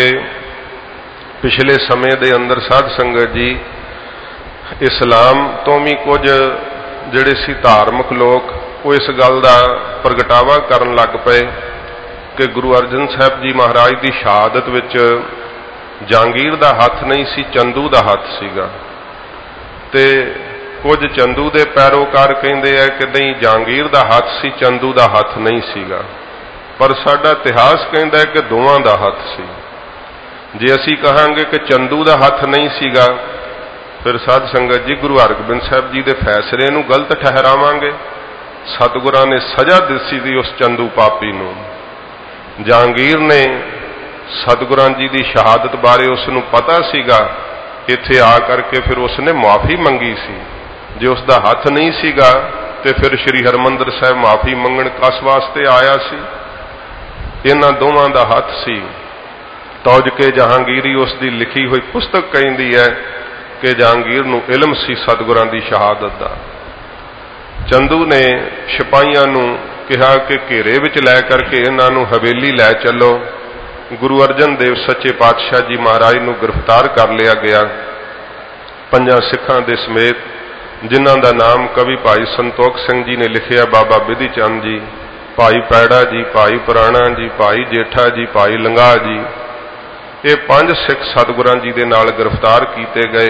पिछले समय दे अंदर साध संगत जी इस्लाम तो भी कुछ जिहड़े सी धार्मिक लोग वो इस गल का प्रगटावा करन लग पे कि गुरु अर्जन साहब जी महाराज की शहादत विच जहांगीर दा हथ नहीं सी, चंदू दा हथ सीगा। ते कुछ चंदू दे पैरोकार कहते हैं कि नहीं जहांगीर दा हथ सी, चंदू दा हथ नहीं सीगा। पर साडा इतिहास कहता है कि दोवां दा हथ सी। जे असी कहांगे कि चंदू दा हथ नहीं सीगा, फिर साध संगत जी गुरु हरगोबिंद साहब जी दे फैसले नूं गलत ठहरावांगे। सतगुरां ने सजा दिसी दी उस चंदू पापी नूं। जहांगीर ने सतगुरां जी दी शहादत बारे उसनूं पता सीगा, इत्थे आ करके फिर उसने माफ़ी मंगी सी। जे उसका हथ नहीं सीगा ते फिर श्री हरमंदर साहब माफ़ी मंगण कस वास्ते आया सी? इन्हां दोवां दा हथ सी। तौज के जहांगीरी उसकी लिखी हुई पुस्तक कहती है कि जहांगीर नूं इलम सी सतगुरां दी शहादत दा। चंदू ने सिपाहियां नूं कहा कि घेरे विच लै करके इन्हां नूं हवेली लै चलो। गुरु अर्जन देव सच्चे पातशाह जी महाराज नूं गिरफ्तार कर लिया गया, पंजां सिखां दे समेत, जिन्हां दा नाम कवि भाई संतोख सिंह जी ने लिखिया, बाबा बिधि चंद जी, भाई पैड़ा जी, भाई पुराणा जी, भाई जेठा जी, भाई लंगा जी। ये पांच सिख सतगुरां जी दे नाल गिरफ्तार किए गए।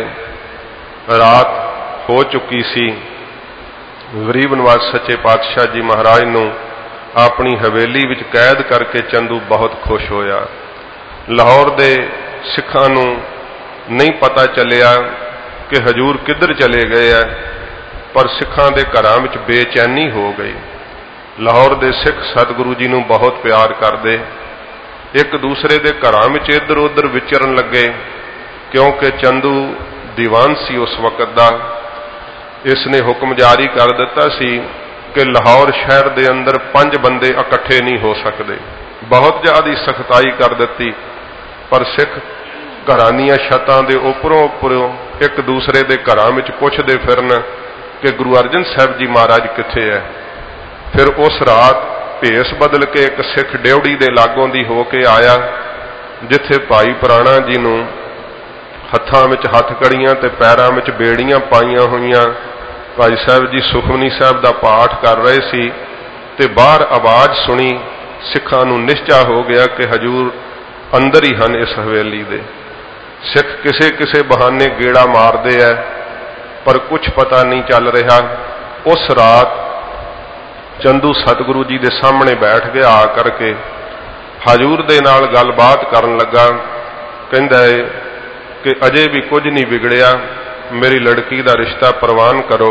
रात हो चुकी सी। गरीब नवाज सच्चे पातशाह जी महाराज नूं अपनी हवेली विच कैद करके चंदू बहुत खुश होया। लाहौर दे सिखां नूं नहीं पता चलिया कि हजूर किधर चले गए है, पर सिखां दे घरां विच बेचैनी हो गई। लाहौर दे सिख सतगुरु जी नूं बहुत प्यार करदे, एक दूसरे दे घरां विच इधर उधर विचरन लगे, क्योंकि चंदू दीवान सी उस वक्त दा। इसने हुक्म जारी कर दिता सी कि लाहौर शहर दे अंदर पंज बंदे इकट्ठे नहीं हो सकते। बहुत ज़्यादा सख्ताई कर दी, पर सिख घरां दीयां छतां दे उपरों उपरों एक दूसरे दे घरां विच पुछदे फिरन कि गुरु अर्जन साहब जी महाराज कित्थे है। फिर उस रात भेस बदल के एक सिख ड्योड़ी दे लागों दी हो के आया, जिथे भाई पुराणा जी नूं हत्थां विच हथकड़ियां ते पैरां विच बेड़ियां पाईयां होईयां। भाई साहब जी सुखमनी साहब दा पाठ कर रहे सी ते बाहर आवाज़ सुनी। सिखां नूं निश्चा हो गया कि हजूर अंदर ही हन इस हवेली दे। सिख किसे किसे बहाने गेड़ा मारदे है, पर कुछ पता नहीं चल रहा। उस रात चंदू सतगुरु जी दे सामने बैठ गया आकर के, हजूर दे नाल गलबात करन लगा। कहंदा है कि अजे भी कुछ नहीं बिगड़िया, मेरी लड़की का रिश्ता प्रवान करो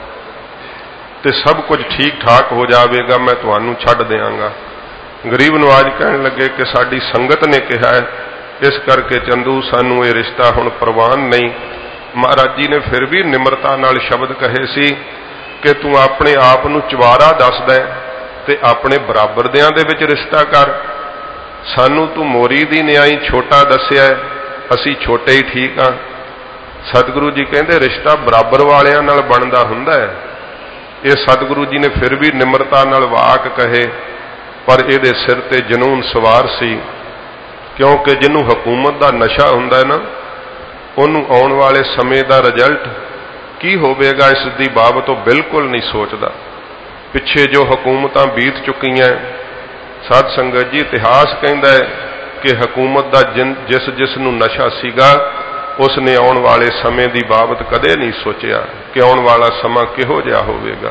तो सब कुछ ठीक ठाक हो जाएगा, मैं तुहानू छड्ड देंगा। गरीब नवाज कहन लगे कि साडी संगत ने कहा है, इस करके चंदू सानू ये रिश्ता हुण प्रवान नहीं, महाराज जी ने फिर भी निमरता नाल शब्द कहे सी कि तू अपने आप नूं चवारा दसदा ते अपने बराबरदियां दे विच रिश्ता कर। सानू तू मोरी दी न्याई छोटा दस्सिया, असी छोटे ही ठीक हाँ। सतगुरु जी कहते रिश्ता बराबर वालियां नाल बनदा हुंदा है। ये सतगुरु जी ने फिर भी निमरता नाल वाक कहे, पर इहदे सिर ते जनून सवार सी, क्योंकि जिन्हों हुकूमत का नशा हुंदा है ना, उन्होंने आने वाले समय का रिजल्ट की होवेगा इस दी बाबत तो बिल्कुल नहीं सोचता। पिछे जो हुकूमतां बीत चुकियां, साध संगत जी इतिहास कहता है कि हुकूमत का जिन जिस जिस नूं नशा सीगा उसने आने वाले समय की बाबत कदे नहीं सोचा कि आने वाला समा किहो जिहा होवेगा।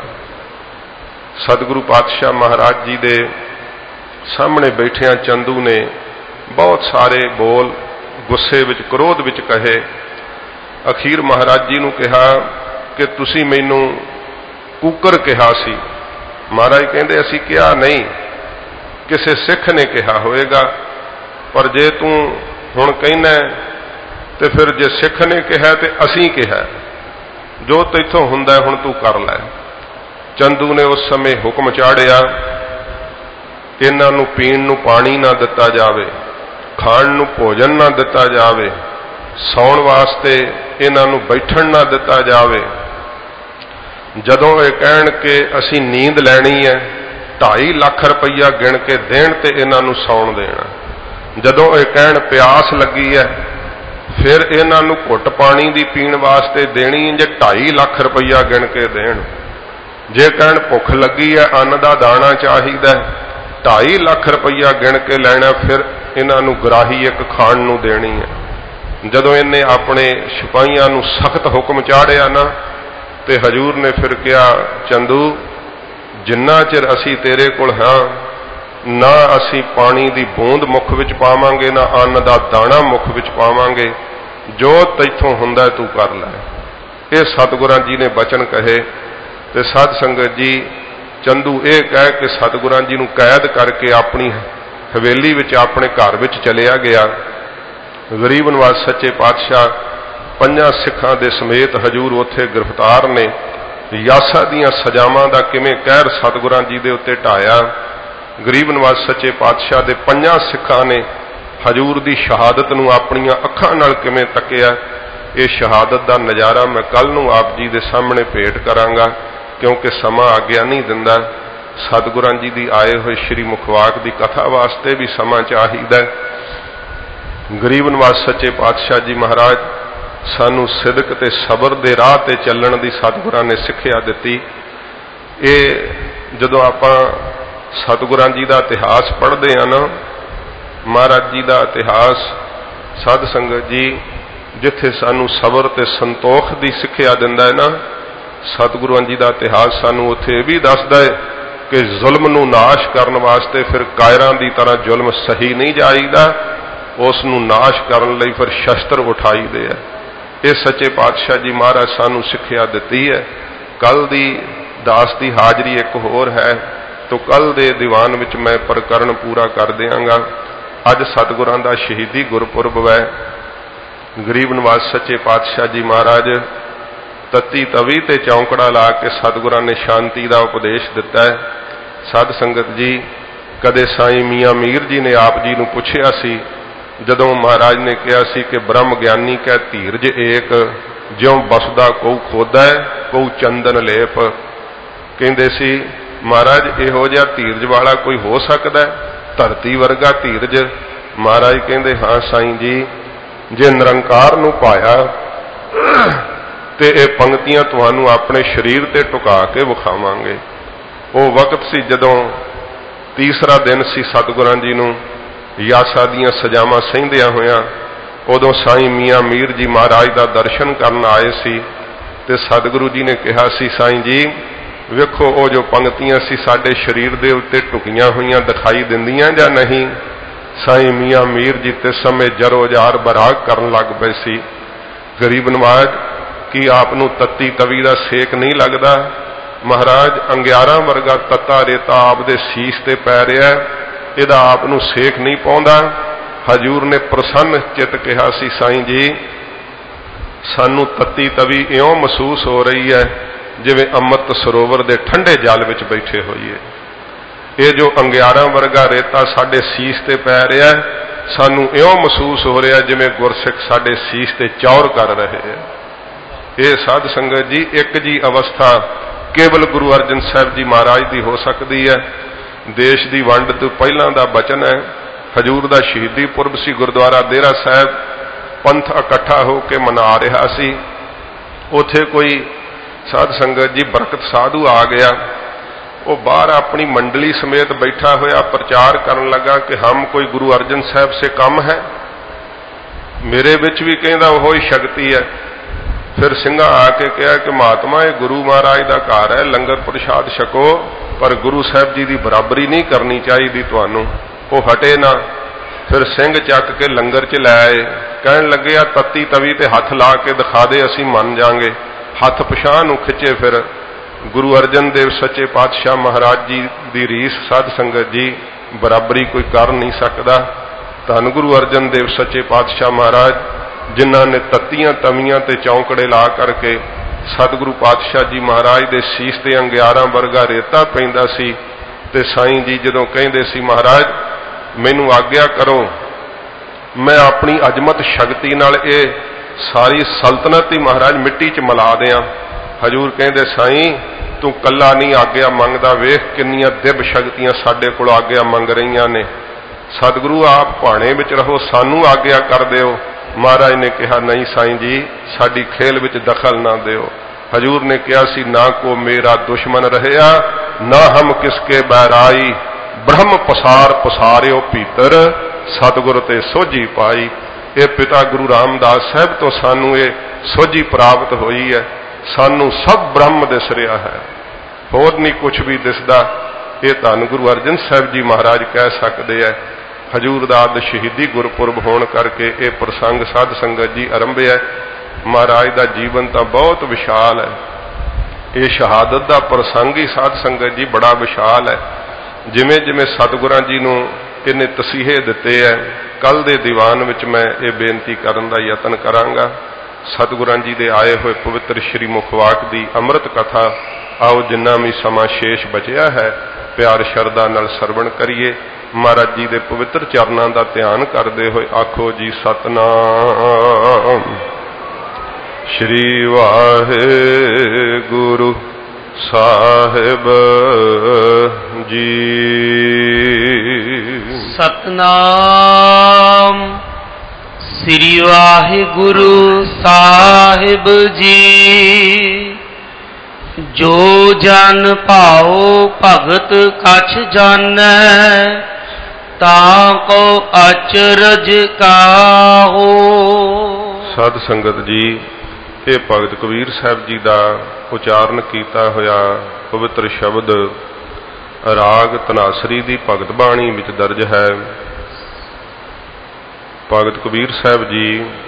सतगुरु पातशाह महाराज जी दे सामने बैठिया चंदू ने बहुत सारे बोल गुस्से विच क्रोध विच कहे। अखीर महाराज जी नूं कहा कि तुसी मैनू कूकर कहा सी। महाराज कहते असी कहा नहीं, किसी सिख ने कहा होएगा, पर जे तू हुण कहना तो फिर जे सिख ने कहा तो असी कहा, जो तैथों हुंदा हुण तू कर लै। चंदू ने उस समय हुक्म चाढ़िया, इन्हां नूं पीण नूं पानी ना दिता जावे, खाण नूं भोजन ना दिता जावे, सौण वास्ते इन्हां नूं बैठण ना दिता जावे। जदों ये कहण के असी नींद लैनी है, ढाई लाख रुपया गिण के देण ते इन्हां नूं सौण देना। जदों ये कहण प्यास लगी है, फिर इन्हां नूं घुट पानी दी पीण वास्ते देनी जे ढाई लाख रुपया गिण के देण। जे कहण भुख लगी है, अन्न दा दाना चाहिदा, ढाई लाख रुपया गिण के लैना, फिर इन्हां नूं ग्राही एक खाण नूं देनी है। जदों इन्हें अपने सिपाहियां नूं सख्त हुक्म चाढ़िया ना, ते हजूर ने फिर कहा, चंदू जिन्ना चिर असी तेरे कोल हाँ, ना असी पानी दी बूंद मुख विच पावांगे, ना अन्न दा दाना मुख विच पावांगे, जो तैथों हुंदा तू कर लै। ये सतगुरां जी ने बचन कहे। ते साध संगत जी चंदू ये कह के सतगुरां जी नूं कैद करके अपनी हवेली विच अपने घर विच चलिया गया। गरीब नवाज सच्चे पातशाह पंजां सिखां दे समेत हजूर उत्थे गिरफ्तार ने। यासा दीयां सजावां दा किवें कहर सतगुरां जी दे उत्ते ढाया। गरीब नवाज सच्चे पातशाह दे पंजां सिखां ने हजूर दी शहादत नूं अपणियां अखां नाल किवें तकिया। ये शहादत दा नज़ारा मैं कल नूं आप जी दे सामने भेंट करांगा, क्योंकि समा आग्या नहीं दिंदा। सतगुरां जी दी आए हुए श्री मुखवाक दी कथा वास्ते भी समा चाहिदा। गरीब नवाज सच्चे पातशाह जी महाराज सानू सिदक ते सबर दे राह ते चलण दी सतगुरां ने सिक्ख्या दित्ती। ये जदों आपां सतगुरां जी दा इतिहास पढ़दे हां ना, महाराज जी दा इतिहास साध संगत जी जिथे सानू सबर ते संतोख दी सिक्ख्या दिंदा है ना, सतगुरुआं जी दा इतिहास सानू उत्थे भी दसदा है कि जुल्म नूं नाश करन वास्ते फिर कायरां दी तरह जुल्म सही नहीं जाईदा, उस नूं नाश करन लई फिर शस्त्र उठाईदे है। ये सच्चे पातशाह जी महाराज सानू सिक्ख्या दित्ती है। कल दी दास दी हाजरी एक होर है, तो कल दे दीवान विच मैं प्रकरण पूरा कर देंगा। अज सतगुरां दा शहीदी गुरपुरब है। गरीब नवाज सच्चे पातशाह जी महाराज तत्ती तवी ते चौंकड़ा ला के सतगुरां ने शांति का उपदेश दिता है। साध संगत जी कदे साईं मियाँ मीर जी ने आप जी नूं पुछया सी, जदों महाराज ने कहा सी कि ब्रह्म ज्ञानी कै धीरज एक, ज्यों बसदा कोऊ खोदा है कोऊ चंदन लेप। कहंदे सी महाराज इहो जिहा धीरज वाला कोई हो सकता है, धरती वर्गा धीरज। महाराज कहंदे हाँ साईं जी, जे निरंकार नूं पाया ते ये पंक्तियां तुहानूं अपने शरीर ते टुका के विखावांगे। वो वक्त सी जदों तीसरा दिन सी सतगुरां जी नूं यासा दीयां सजावां सहिंदियां होइयां, उदों साईं मियाँ मीर जी महाराज दा दर्शन करन आए सी। ते सतगुरु जी ने कहा सी साईं जी वेखो वो जो पंक्तियां सी साडे शरीर दे उत्ते टुकियां होइयां दिखाई दिंदियां जां नहीं। साईं मियाँ मीर जी ते समय जरो जार बराग करन लग पए सी। गरीब नवाज की आपनूं तत्ती तवी दा सेक नहीं लगदा? महाराज अंग्यारां वर्गा तत्ता रेता आपदे सीस ते पै रिहा, इहदा आपनूं सेक नहीं पाउंदा। हजूर ने प्रसन्न चित कहा सी साईं जी सानू तत्ती तवी इउं महसूस हो रही है जिवें अमृत सरोवर के ठंडे जल विच बैठे होइए। ये जो अंगियारां वर्गा रेता साडे सीस ते पै रहा है, सानू इउं महसूस हो रहा जिवें गुरसिख साडे सीस ते चौर कर रहे हैं। ये साध संगत जी एक जी अवस्था केवल गुरु अर्जन साहब जी महाराज की हो सकती है। देश की वंड तो पहला का बचन है, हजूर का शहीदी पुरब सी, गुरुद्वारा देहरा साहब पंथ इकट्ठा होकर मना रहा सी। उथे कोई साध संगत जी बरकत साधु आ गया, वो बाहर अपनी मंडली समेत बैठा होया प्रचार करन लगा कि हम कोई गुरु अर्जन साहब से कम है, मेरे विच भी कहता वो ही शक्ति है। फिर सिंघा आके कहा कि महात्मा ये गुरु महाराज का घर है, लंगर प्रसाद छको, पर गुरु साहब जी की बराबरी नहीं करनी चाहिए तुहानू। वो हटे ना। फिर सिंह चक के लंगर च लै आए, कहन लगे आ तत्ती तवी ते हथ ला के दिखा दे, असीं मन जांगे। हथ पछां नूं खिंचे। फिर गुरु अर्जन देव सच्चे पातशाह महाराज जी की रीस साध संगत जी बराबरी कोई कर नहीं सकता। धन गुरु अर्जन देव सच्चे पातशाह महाराज जिन्हां ने तत्तियां तवियां ते चौंकड़े ला करके सतगुरु पातशाह जी महाराज दे सीस ते अंगियारां वर्गा रेता पैंदा सी, ते साईं जी जदों कहिंदे सी महाराज मैनू आग्या करो, मैं अपनी अजमत शक्ति नाल ये सारी सल्तनत ही महाराज मिट्टी च मिला दियां। हजूर कहंदे साईं तू कला नहीं आग्या मंगदा, वेख किन्नियां दिव्य शक्तियां साडे कोल आग्या मंग रहीआं ने। सतगुरु आप भाणे विच रहो, सानू आग्या कर दिओ। महाराज ने कहा नहीं साईं जी, साडी खेल विच दखल ना दिओ। हजूर ने कहा सी ना को मेरा दुश्मन रहया, ना हम किसके बैराई, ब्रह्म पसार पसारियो भीतर, सतगुर ते सोझी पाई। ये पिता गुरु रामदास साहब तो सानू ये सोझी प्राप्त हुई है। सानू सब ब्रह्म दिस रहा है, होर नहीं कुछ भी दिसदा। ये धन गुरु अर्जन साहब जी महाराज कह सकते हैं। हजूर दा अद शहीदी गुरपुरब होने करके ये प्रसंग साध संगत जी आरंभिया। महाराज का जीवन तो बहुत विशाल है, ये शहादत का प्रसंग ही साध संगत जी बड़ा विशाल है। जिमें जिमें सतगुरां जी नूं इन्हें तसीहे दिते है, कल दे दीवान विच मैं ये बेनती करन दा यतन करांगा। सतगुरां जी दे आए हुए पवित्र श्री मुखवाक दी अमृत कथा आओ जिन्ना भी समा शेष बचिया है प्यार शरदा नाल सरवण करिए। महाराज जी दे पवित्र चरनां दा ध्यान करदे होए आखो जी सतनाम श्री वाहिगुरु साहिब जी। सतनाम श्री वाहिगुरु साहिब जी। जो जन पाओ भगत कछ जानै, ताको अचरज काहो। साध संगत जी ये भगत कबीर साहब जी का उचारण किया होया पवित्र शब्द राग धनासरी की भगत बाणी विच दर्ज है। भगत कबीर साहब जी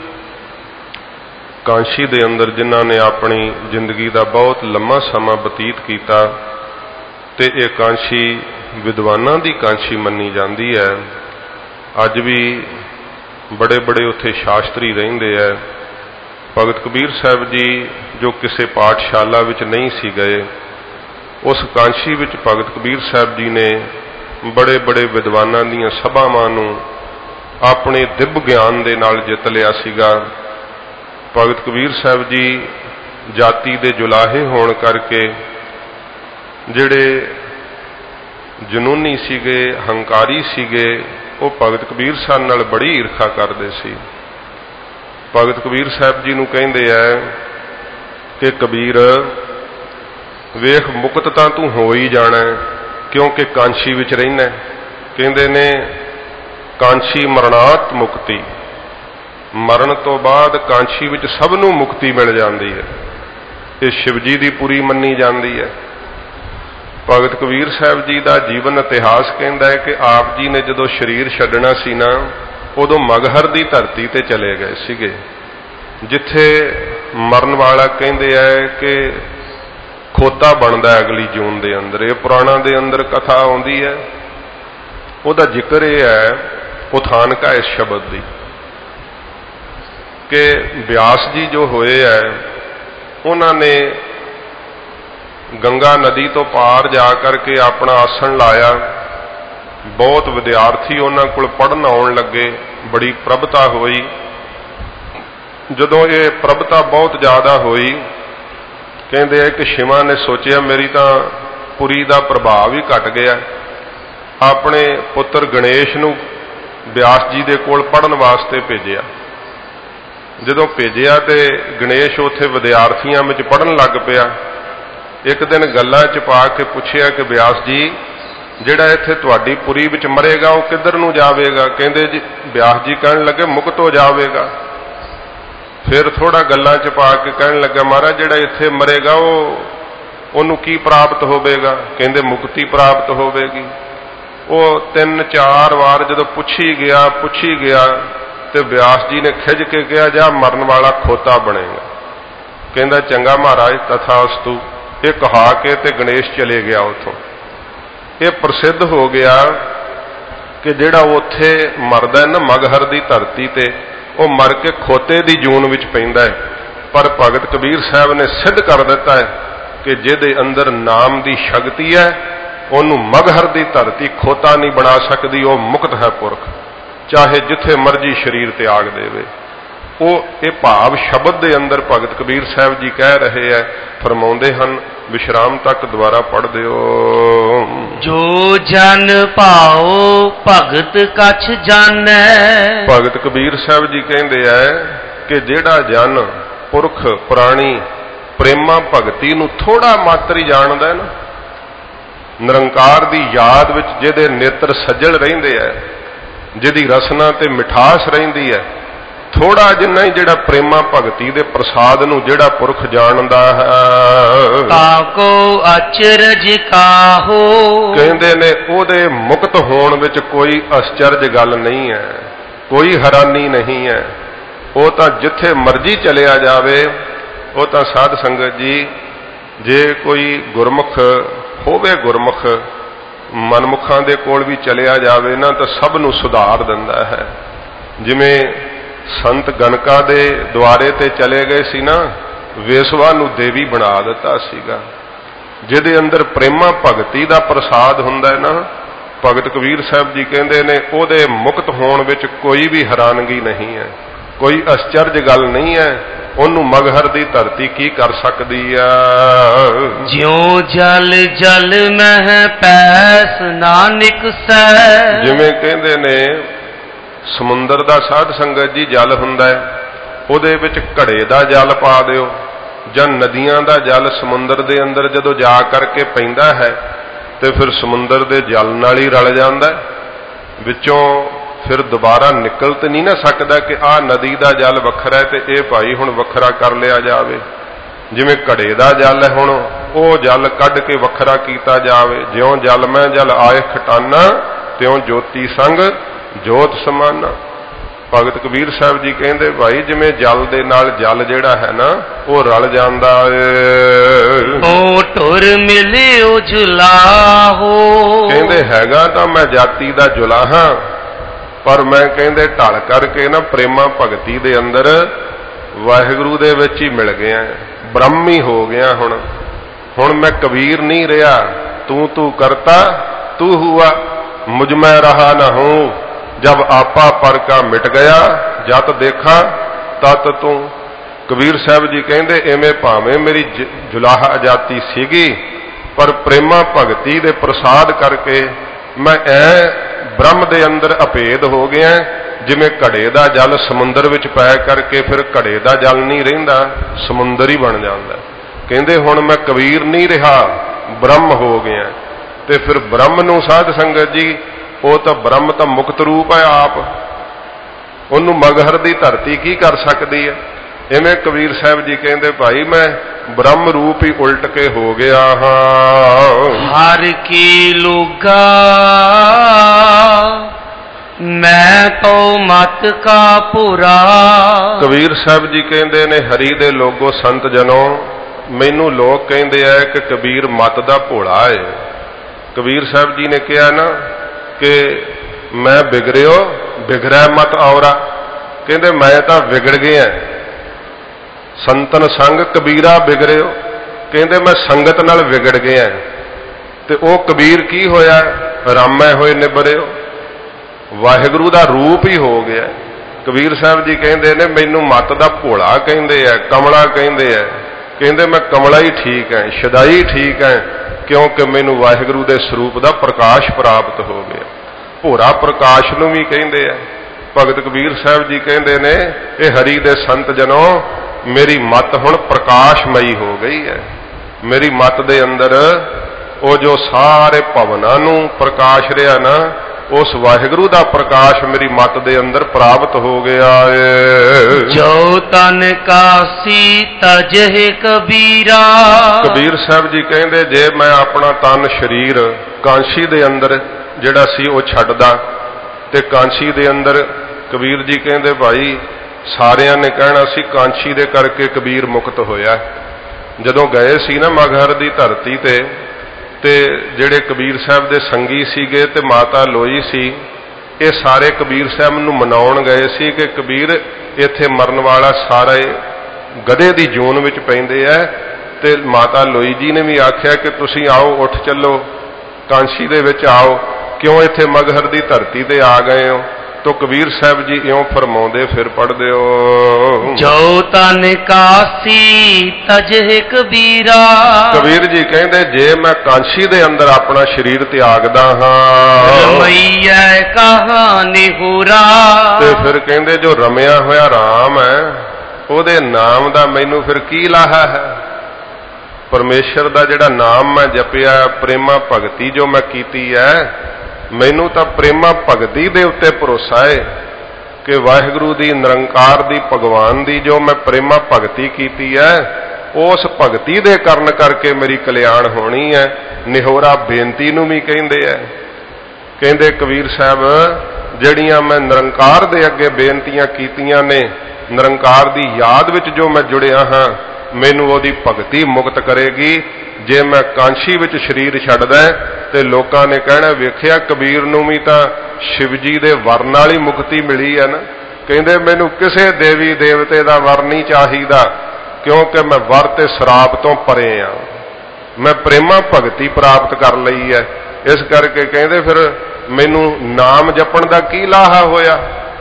कांशी दे अंदर जिन्हां ने अपनी जिंदगी का बहुत लम्मा समा बतीत किया, ते ये कांशी विद्वानां दी कांशी मन्नी जाती है। अज भी बड़े बड़े उत्थे शास्त्री रहिंदे है। भगत कबीर साहब जी जो किसी पाठशाला विच नहीं सी गए, उस कांशी विच भगत कबीर साहब जी ने बड़े बड़े विद्वानां दीयां सभावां नूं अपने दिव्य ज्ञान दे नाल जित लिया सीगा। भगत कबीर साहब जी जाति दे जुलाहे होण करके जिहड़े जनूनी सीगे, हंकारी सीगे, वो भगत कबीर साहब नाल बड़ी ईर्खा करदे सी। भगत कबीर साहब जी नूं कहिंदे है कि कबीर वेख मुक्त तां तू हो ही जाना है, क्योंकि कांशी विच रहिना। कहिंदे ने कांशी मरणात मुक्ति, मरण तो बाद कांशी विच सबनों मुक्ति मिल जाती है। ये शिवजी की पूरी मन्नी जाती है। भगत कबीर साहब जी का जीवन इतिहास कहता है कि आप जी ने जदों शरीर छड्डना सी ना, उदों मगहर की धरती ते चले गए सीगे, जिथे मरण वाला कहते हैं कि खोता बनता है अगली जून के अंदर। ये पुराणा के अंदर कथा आउंदी है, उसका जिक्र यह है उथानका इस शब्द की कि व्यास जी जो होए है उन्होंने गंगा नदी तो पार जा करके अपना आसन लाया। बहुत विद्यार्थी उन्होंने कोल पढ़न आउण लगे, बड़ी प्रभता हुई। जदों ये प्रभता बहुत ज़्यादा हुई, कहते हैं कि शिवा ने सोचा मेरी तो पुरी का प्रभाव ही घट गया। अपने पुत्र गणेश नूं व्यास जी दे कोल पढ़न वास्ते भेजिया। जदों भेजिया तो गणेश उत्थे विद्यार्थियों में पढ़न लग पिया। एक दिन गल्लां च पा के पुछया कि व्यास जी जिहड़ा इत्थे तुहाडी पुरी विच मरेगा वो किधर नूं जावेगा? कहंदे जी व्यास जी कहण लगे मुक्त हो जावेगा। फिर थोड़ा गल्लां च पा के कहण लगा महाराज जिहड़ा इत्थे मरेगा वो उहनूं की प्राप्त होवेगा? कहंदे मुक्ति प्राप्त होवेगी। वो तीन चार वार जदों पुछी गया पुछी गया तो व्यास जी ने खिज के कहा जा मरन वाला खोता बनेगा। कहंदा चंगा महाराज तथास्तु। ये कहा के ते गणेश चले गया उथों। ये प्रसिद्ध हो गया कि जिहड़ा उत्थे मरदा है ना मगहर दी धरती ते वो मर के खोते दी जून विच पैंदा है। पर भगत कबीर साहब ने सिद्ध कर दिता है कि जिहदे अंदर नाम दी शक्ति है उन्होंने मगहर दी धरती खोता नहीं बना सकती। वो मुक्त है पुरख, चाहे जिथे मर्जी शरीर त्याग देवे। वो ये भाव शब्द के अंदर भगत कबीर साहब जी कह रहे हैं, फरमाउंदे हन विश्राम तक द्वारा पढ़ दिओ। जो जन पाओ भगत कछ जानै। भगत कबीर साहब जी कहते हैं कि जिहड़ा जन पुरख प्राणी प्रेमा भगती नूं थोड़ा मात्र ही जानदा है ना, निरंकार दी याद विच जिहदे नेत्र सजल रहिंदे है, जिहदी रसना ते मिठास रहिंदी है, थोड़ा जिन्ना ही जिहड़ा प्रेमा भगती दे प्रसाद नूं जिहड़ा पुरख जानदा है ताको अचरज काहो। कहंदे ने ओहदे मुक्त होण विच कोई आश्चर्य गल नहीं है, कोई हैरानी नहीं है। वो तां जिथे मर्जी चलिया जावे। वो तां साध संगत जी जे कोई गुरमुख होवे, गुरमुख मनमुखां दे कोल भी चलिया जावे ना तो सब नूं सुधार दिंदा है। जिवें संत गणका दे द्वारे ते चले गए सी ना, वेसवा नूं देवी बना दिता सीगा। जिहदे अंदर प्रेमा भगती दा प्रसाद हुंदा है ना, भगत कबीर साहब जी कहंदे ने ओहदे मुक्त होण विच कोई भी हैरानगी नहीं है, कोई आश्चर्य गल नहीं है। ਉਹਨੂੰ मगहर दी धरती की कर सकती है। ज्यों जल जल मह पैस नानक सै। जिवें कहंदे ने समुंदर दा साध संगत जी जल हुंदा है, ਉਹਦੇ ਵਿੱਚ ਘੜੇ ਦਾ जल पा दिओ ਜਾਂ नदियां दा जल समुंदर दे अंदर जदों जा करके पैंदा है तो फिर समुंदर दे जल नाल ही रल जांदा है, विचों फिर दोबारा निकल तो नहीं ना सकता कि आ नदी का जल वखरा है तो यह भाई हुण वखरा कर लिया जाए। जिवें घड़े का जल है हुण वो जल कढ़ के वखरा किया जाए। ज्यों जल मैं जल आए खटाना त्यों ज्योति संग जोत समाना। भगत कबीर साहब जी कहते भाई जिवें जल दे नाल जल जिहड़ा है ना वो रल जांदा ओ टुर मिले जुलाहो। कहते हैगा तां मैं जाति दा जुलाहा, पर मैं कहते ढल करके ना प्रेमा भगती दे अंदर वाहिगुरू दे विच ही मिल गया, ब्रह्म ही हो गया। हुण हुण मैं कबीर नहीं रहा, तू तू करता तू हुआ, मुझ में रहा न हूं। जब आपा पर का मिट गया जत देखा तत तू। कबीर साहब जी कहते इवें भावें मेरी जुलाहा जाति सीगी, पर प्रेमा भगती दे प्रसाद करके मैं ऐ ब्रह्म दे अंदर अभेद हो गया। जिवें घड़े दा जल समुंदर विच पै करके फिर घड़े दा जल नहीं रहिंदा, समुंदर ही बन जांदा। कहंदे हुण मैं कबीर नहीं रहा, ब्रह्म हो गया। ते फिर ब्रह्म नूं साध संगत जी वो तो ब्रह्म तो मुक्त रूप है आप, उन्होंने मगहर दी धरती की कर सकती है। इवें कबीर साहब जी कहते भाई मैं ब्रह्म रूप ही उल्ट के हो गया हाँ। हर की लुगा मैं तो मत का पूरा। कबीर साहब जी कहते ने हरि दे लोगो संत जनों मैनू लोग कहते हैं कि कबीर मत दा भोला है। कबीर साहब जी ने कहा ना कि मैं बिगड़ियो बिगड़ा मत औरा, ਕਹਿੰਦੇ ਮੈਂ ਤਾਂ ਵਿਗੜ ਗਿਆ, ਸੰਤਨ ਸੰਗ ਕਬੀਰਾ ਵਿਗੜਿਓ, ਕਹਿੰਦੇ ਮੈਂ ਸੰਗਤ ਨਾਲ ਵਿਗੜ ਗਿਆ। ਤੇ ਉਹ ਕਬੀਰ ਕੀ ਹੋਇਆ? ਰਾਮੈ ਹੋਏ ਨਿਬਰਿਓ, ਵਾਹਿਗੁਰੂ ਦਾ ਰੂਪ ਹੀ ਹੋ ਗਿਆ। ਕਬੀਰ ਸਾਹਿਬ ਜੀ ਕਹਿੰਦੇ ਨੇ ਮੈਨੂੰ ਮੱਤ ਦਾ ਭੋਲਾ ਕਹਿੰਦੇ ਆ, ਕਮਲਾ ਕਹਿੰਦੇ ਆ, ਕਹਿੰਦੇ ਮੈਂ ਕਮਲਾ ਹੀ ਠੀਕ ਹੈ, ਸ਼ਦਾਈ ਠੀਕ ਹੈ, ਕਿਉਂਕਿ ਮੈਨੂੰ ਵਾਹਿਗੁਰੂ ਦੇ ਸਰੂਪ ਦਾ ਪ੍ਰਕਾਸ਼ ਪ੍ਰਾਪਤ ਹੋ ਗਿਆ। ਭੋਰਾ ਪ੍ਰਕਾਸ਼ ਨੂੰ ਵੀ ਕਹਿੰਦੇ ਆ। ਭਗਤ ਕਬੀਰ ਸਾਹਿਬ ਜੀ ਕਹਿੰਦੇ ਨੇ ਇਹ ਹਰੀ ਦੇ ਸੰਤ ਜਨੋ ਮੇਰੀ ਮੱਤ ਹੁਣ ਪ੍ਰਕਾਸ਼ਮਈ ਹੋ ਗਈ ਹੈ। ਮੇਰੀ ਮੱਤ ਦੇ ਅੰਦਰ ਉਹ ਜੋ ਸਾਰੇ ਭਵਨਾਂ ਨੂੰ ਪ੍ਰਕਾਸ਼ ਰਿਹਾ ਨਾ, ਉਸ ਵਾਹਿਗੁਰੂ ਦਾ ਪ੍ਰਕਾਸ਼ ਮੇਰੀ ਮੱਤ ਦੇ ਅੰਦਰ ਪ੍ਰਾਪਤ ਹੋ ਗਿਆ ਏ। ਜੋ ਤਨ ਕਾਸੀ ਤਜਹਿ ਕਬੀਰਾ, ਕਬੀਰ ਸਾਹਿਬ ਜੀ ਕਹਿੰਦੇ ਜੇ ਮੈਂ ਆਪਣਾ ਤਨ ਸਰੀਰ ਕਾਂਸ਼ੀ ਦੇ ਅੰਦਰ ਜਿਹੜਾ ਸੀ ਉਹ ਛੱਡਦਾ, ਤੇ ਕਾਂਸ਼ੀ ਦੇ ਅੰਦਰ ਕਬੀਰ ਜੀ ਕਹਿੰਦੇ ਭਾਈ ਸਾਰਿਆਂ ਨੇ ਕਹਿਣਾ ਸੀ ਕਾਂਸ਼ੀ ਦੇ ਕਰਕੇ ਕਬੀਰ ਮੁਕਤ ਹੋਇਆ। ਜਦੋਂ ਗਏ ਸੀ ਨਾ ਮਗਹਰ ਦੀ ਧਰਤੀ ਤੇ, ਤੇ ਜਿਹੜੇ ਕਬੀਰ ਸਾਹਿਬ ਦੇ ਸੰਗੀ ਸੀਗੇ ਤੇ ਮਾਤਾ ਲੋਈ ਸੀ, ਇਹ ਸਾਰੇ ਕਬੀਰ ਸਾਹਿਬ ਨੂੰ ਮਨਾਉਣ ਗਏ ਸੀ ਕਿ ਕਬੀਰ ਇੱਥੇ ਮਰਨ ਵਾਲਾ ਸਾਰੇ ਗਧੇ ਦੀ ਜੂਨ ਵਿੱਚ ਪੈਂਦੇ ਆ। ਤੇ ਮਾਤਾ ਲੋਈ ਜੀ ਨੇ ਵੀ ਆਖਿਆ ਕਿ ਤੁਸੀਂ ਆਓ, ਉੱਠ ਚੱਲੋ, ਕਾਂਸ਼ੀ ਦੇ ਵਿੱਚ ਆਓ, ਕਿਉਂ ਇੱਥੇ ਮਗਹਰ ਦੀ ਧਰਤੀ ਤੇ ਆ ਗਏ ਹੋ? ਤੋ ਕਬੀਰ ਸਾਹਿਬ ਜੀ ਇਉਂ ਫਰਮਾਉਂਦੇ, ਫਿਰ ਪੜ੍ਹਦੇ ਹੋ। ਜੋ ਤਨ ਕਾਸੀ ਤਜਹਿ ਕਬੀਰਾ, ਕਬੀਰ ਜੀ ਕਹਿੰਦੇ ਜੇ ਮੈਂ ਕਾਂਸ਼ੀ ਦੇ ਅੰਦਰ ਆਪਣਾ ਸਰੀਰ ਤਿਆਗਦਾ ਹਾਂ, ਰਮਈਐ ਕਹਾ ਨਿਹੁਰਾ, ਤੇ ਫਿਰ ਕਹਿੰਦੇ ਜੋ ਰਮਿਆ ਹੋਇਆ ਰਾਮ ਹੈ ਉਹਦੇ ਨਾਮ ਦਾ ਮੈਨੂੰ ਫਿਰ ਕੀ ਲਾਹਾ ਹੈ? ਪਰਮੇਸ਼ਰ ਦਾ ਜਿਹੜਾ ਨਾਮ ਮੈਂ ਜਪਿਆ, ਪ੍ਰੇਮਾ ਭਗਤੀ ਜੋ ਮੈਂ ਕੀਤੀ ਹੈ, ਮੈਨੂੰ ਤਾਂ ਪ੍ਰੇਮਾ ਭਗਤੀ ਦੇ ਉੱਤੇ ਭਰੋਸਾ ਹੈ ਕਿ ਵਾਹਿਗੁਰੂ ਦੀ, ਨਿਰੰਕਾਰ ਦੀ, ਭਗਵਾਨ ਦੀ ਜੋ ਮੈਂ ਪ੍ਰੇਮਾ ਭਗਤੀ ਕੀਤੀ ਹੈ, ਉਸ ਭਗਤੀ ਦੇ ਕਾਰਨ ਕਰਕੇ ਮੇਰੀ ਕਲਿਆਣ ਹੋਣੀ ਹੈ। ਨਿਹੋਰਾ ਬੇਨਤੀ ਨੂੰ ਵੀ ਕਹਿੰਦੇ ਆ। ਕਹਿੰਦੇ ਕਬੀਰ ਸਾਹਿਬ ਜਿਹੜੀਆਂ ਮੈਂ ਨਿਰੰਕਾਰ ਦੇ ਅੱਗੇ ਬੇਨਤੀਆਂ ਕੀਤੀਆਂ ਨੇ, ਨਿਰੰਕਾਰ ਦੀ ਯਾਦ ਵਿੱਚ ਜੋ ਮੈਂ ਜੁੜਿਆ ਹਾਂ, ਮੈਨੂੰ ਉਹਦੀ ਭਗਤੀ ਮੁਕਤ ਕਰੇਗੀ। ਜੇ ਮੈਂ ਕਾਂਸ਼ੀ ਵਿੱਚ ਸਰੀਰ ਛੱਡਦਾ ਤੇ ਲੋਕਾਂ ਨੇ ਕਹਿਣਾ ਵੇਖਿਆ ਕਬੀਰ ਨੂੰ ਵੀ ਤਾਂ ਸ਼ਿਵ ਜੀ ਦੇ ਵਰ ਨਾਲ ਹੀ ਮੁਕਤੀ ਮਿਲੀ ਹੈ ਨਾ। ਕਹਿੰਦੇ ਮੈਨੂੰ ਕਿਸੇ ਦੇਵੀ ਦੇਵਤੇ ਦਾ ਵਰ ਨਹੀਂ ਚਾਹੀਦਾ, ਕਿਉਂਕਿ ਮੈਂ ਵਰ ਤੇ ਸ਼ਰਾਪ ਤੋਂ ਪਰੇ ਆ, ਮੈਂ ਪ੍ਰੇਮਾ ਭਗਤੀ ਪ੍ਰਾਪਤ ਕਰ ਲਈ ਹੈ। ਇਸ ਕਰਕੇ ਕਹਿੰਦੇ ਫਿਰ ਮੈਨੂੰ ਨਾਮ ਜਪਣ ਦਾ ਕੀ ਲਾਹਾ ਹੋਇਆ?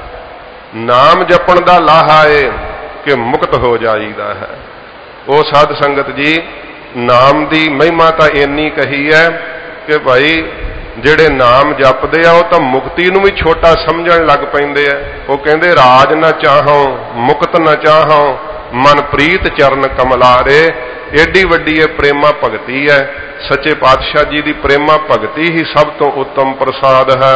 ਨਾਮ ਜਪਣ ਦਾ ਲਾਹਾ ਏ ਕਿ ਮੁਕਤ ਹੋ ਜਾਈਦਾ ਹੈ। ਉਹ ਸਾਧ ਸੰਗਤ ਜੀ ਨਾਮ ਦੀ ਮਹਿਮਾ ਤਾਂ ਇੰਨੀ ਕਹੀ ਹੈ ਕਿ ਭਾਈ ਜਿਹੜੇ ਨਾਮ ਜਪਦੇ ਆ ਉਹ ਤਾਂ ਮੁਕਤੀ ਨੂੰ ਵੀ ਛੋਟਾ ਸਮਝਣ ਲੱਗ ਪੈਂਦੇ ਆ। ਉਹ ਕਹਿੰਦੇ ਰਾਜ ਨਾ ਚਾਹੋ ਮੁਕਤ ਨਾ ਚਾਹੋ ਮਨ ਪ੍ਰੀਤ ਚਰਨ ਕਮਲਾਰੇ। ਏਡੀ ਵੱਡੀ ਇਹ ਪ੍ਰੇਮਾ ਭਗਤੀ ਹੈ। ਸੱਚੇ ਪਾਤਸ਼ਾਹ ਜੀ ਦੀ ਪ੍ਰੇਮਾ ਭਗਤੀ ਹੀ ਸਭ ਤੋਂ ਉੱਤਮ ਪ੍ਰਸਾਦ ਹੈ।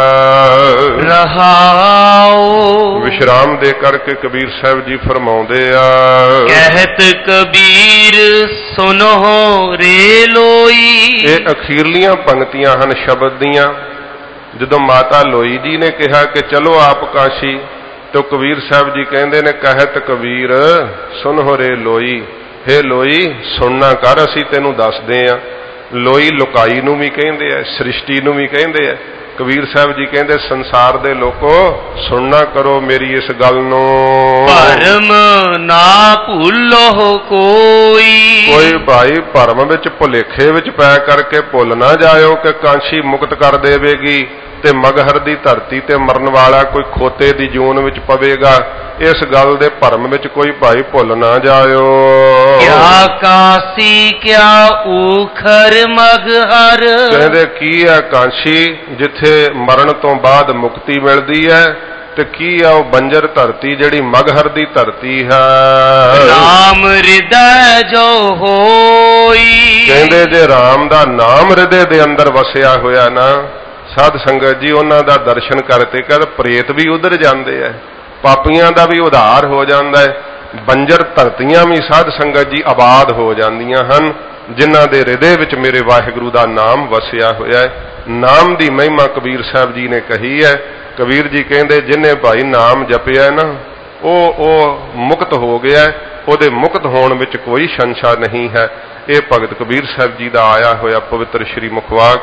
ਰਹਾਉ ਵਿਸ਼ਰਾਮ ਦੇ ਕਰਕੇ ਕਬੀਰ ਸਾਹਿਬ ਜੀ ਫਰਮਾਉਂਦੇ ਆ, ਕਹਿਤ ਕਬੀਰ ਸੁਨੋ ਰੇ ਲੋਈ। ਇਹ ਅਖੀਰਲੀਆਂ ਪੰਕਤੀਆਂ ਹਨ ਸ਼ਬਦ ਦੀਆਂ। ਜਦੋਂ ਮਾਤਾ ਲੋਈ ਜੀ ਨੇ ਕਿਹਾ ਕਿ ਚਲੋ ਆਪ ਕਾਸ਼ੀ, तो कबीर साहब जी कहते ने कहत कबीर सुन हो रे लोई, हे लोई सुनना कर असी तेनू दसदे आ। लोई लुकाई नू भी कहते हैं, सृष्टि नू भी कहते हैं। कबीर साहब जी कहते संसार दे लोको सुनना करो मेरी इस गल नू, भरम ना भूलो कोई। कोई भाई भरम विच भुलेखे विच पै करके भुल ना जाओ कि कांशी मुक्त कर देवेगी ते मगहर दी धरती ते मरन वाला कोई खोते दी जून विच पवेगा। इस गल दे भरम विच कोई भाई भुल ना जाओ। क्या काशी क्या ऊखर मगहर, कहंदे की है कांशी जिथे मरण तो बाद मुक्ति मिलती है, ते की है वो बंजर धरती जिहड़ी मगहर दी धरती है। राम हृदय जो होई, कहंदे जे राम दा नाम हृदय दे अंदर वसिया होया ना साध संगत जी, उन्हां दा दर्शन करते कर प्रेत भी उधर जाते हैं, पापियां दा भी उधार हो जाता है, बंजर धरतियां भी साध संगत जी आबाद हो जांदियां हन जिन्हां दे हृदय विच मेरे वाहिगुरू दा नाम वसिया होया है। नाम दी महिमा कबीर साहब जी ने कही है। कबीर जी कहंदे जिन्हें भाई नाम जपिया ना ओ ओ मुक्त हो गया है, ओदे मुक्त होण विच कोई संशय नहीं है। ये भगत कबीर साहब जी दा आया होया पवित्र श्री मुखवाक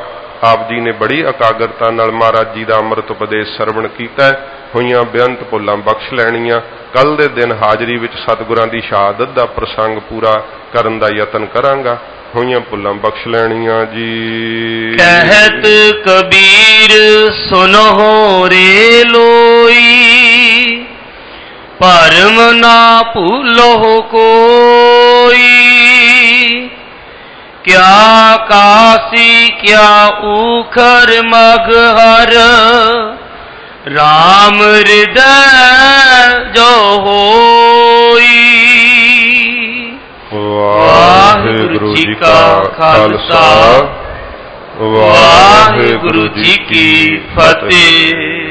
ਆਪ ਜੀ ਨੇ ਬੜੀ ਇਕਾਗਰਤਾ ਨਾਲ ਮਹਾਰਾਜ ਜੀ ਦਾ ਅੰਮ੍ਰਿਤ ਉਪਦੇਸ਼ ਸਰਵਣ ਕੀਤਾ। ਹੋਈਆਂ ਬੇਅੰਤ ਭੁੱਲਾਂ ਬਖਸ਼ ਲੈਣੀਆਂ। ਕੱਲ ਦੇ ਦਿਨ ਹਾਜ਼ਰੀ ਵਿੱਚ ਸਤਿਗੁਰਾਂ ਦੀ ਸ਼ਹਾਦਤ ਦਾ ਪ੍ਰਸੰਗ ਪੂਰਾ ਕਰਨ ਦਾ ਯਤਨ ਕਰਾਂਗਾ। ਹੋਈਆਂ ਭੁੱਲਾਂ ਬਖਸ਼ ਲੈਣੀਆਂ ਜੀ। ਕਹਿਤ ਕਬੀਰ ਸੁਨਹੁ ਰੇ ਲੋਈ, ਭਰਮ ਨਾ ਭੂਲੋ ਕੋਈ। ਕਿਆ ਕਾਸੀ ਕਿਆ ਊਖਰ ਮਗਹਰ, ਰਾਮ ਹਿਰਦੈ ਜੋ ਹੋਈ। ਵਾਹਿਗੁਰੂ ਜੀ ਕਾ ਖਾਲਸਾ, ਵਾਹਿਗੁਰੂ ਜੀ ਕੀ ਫਤਿਹ।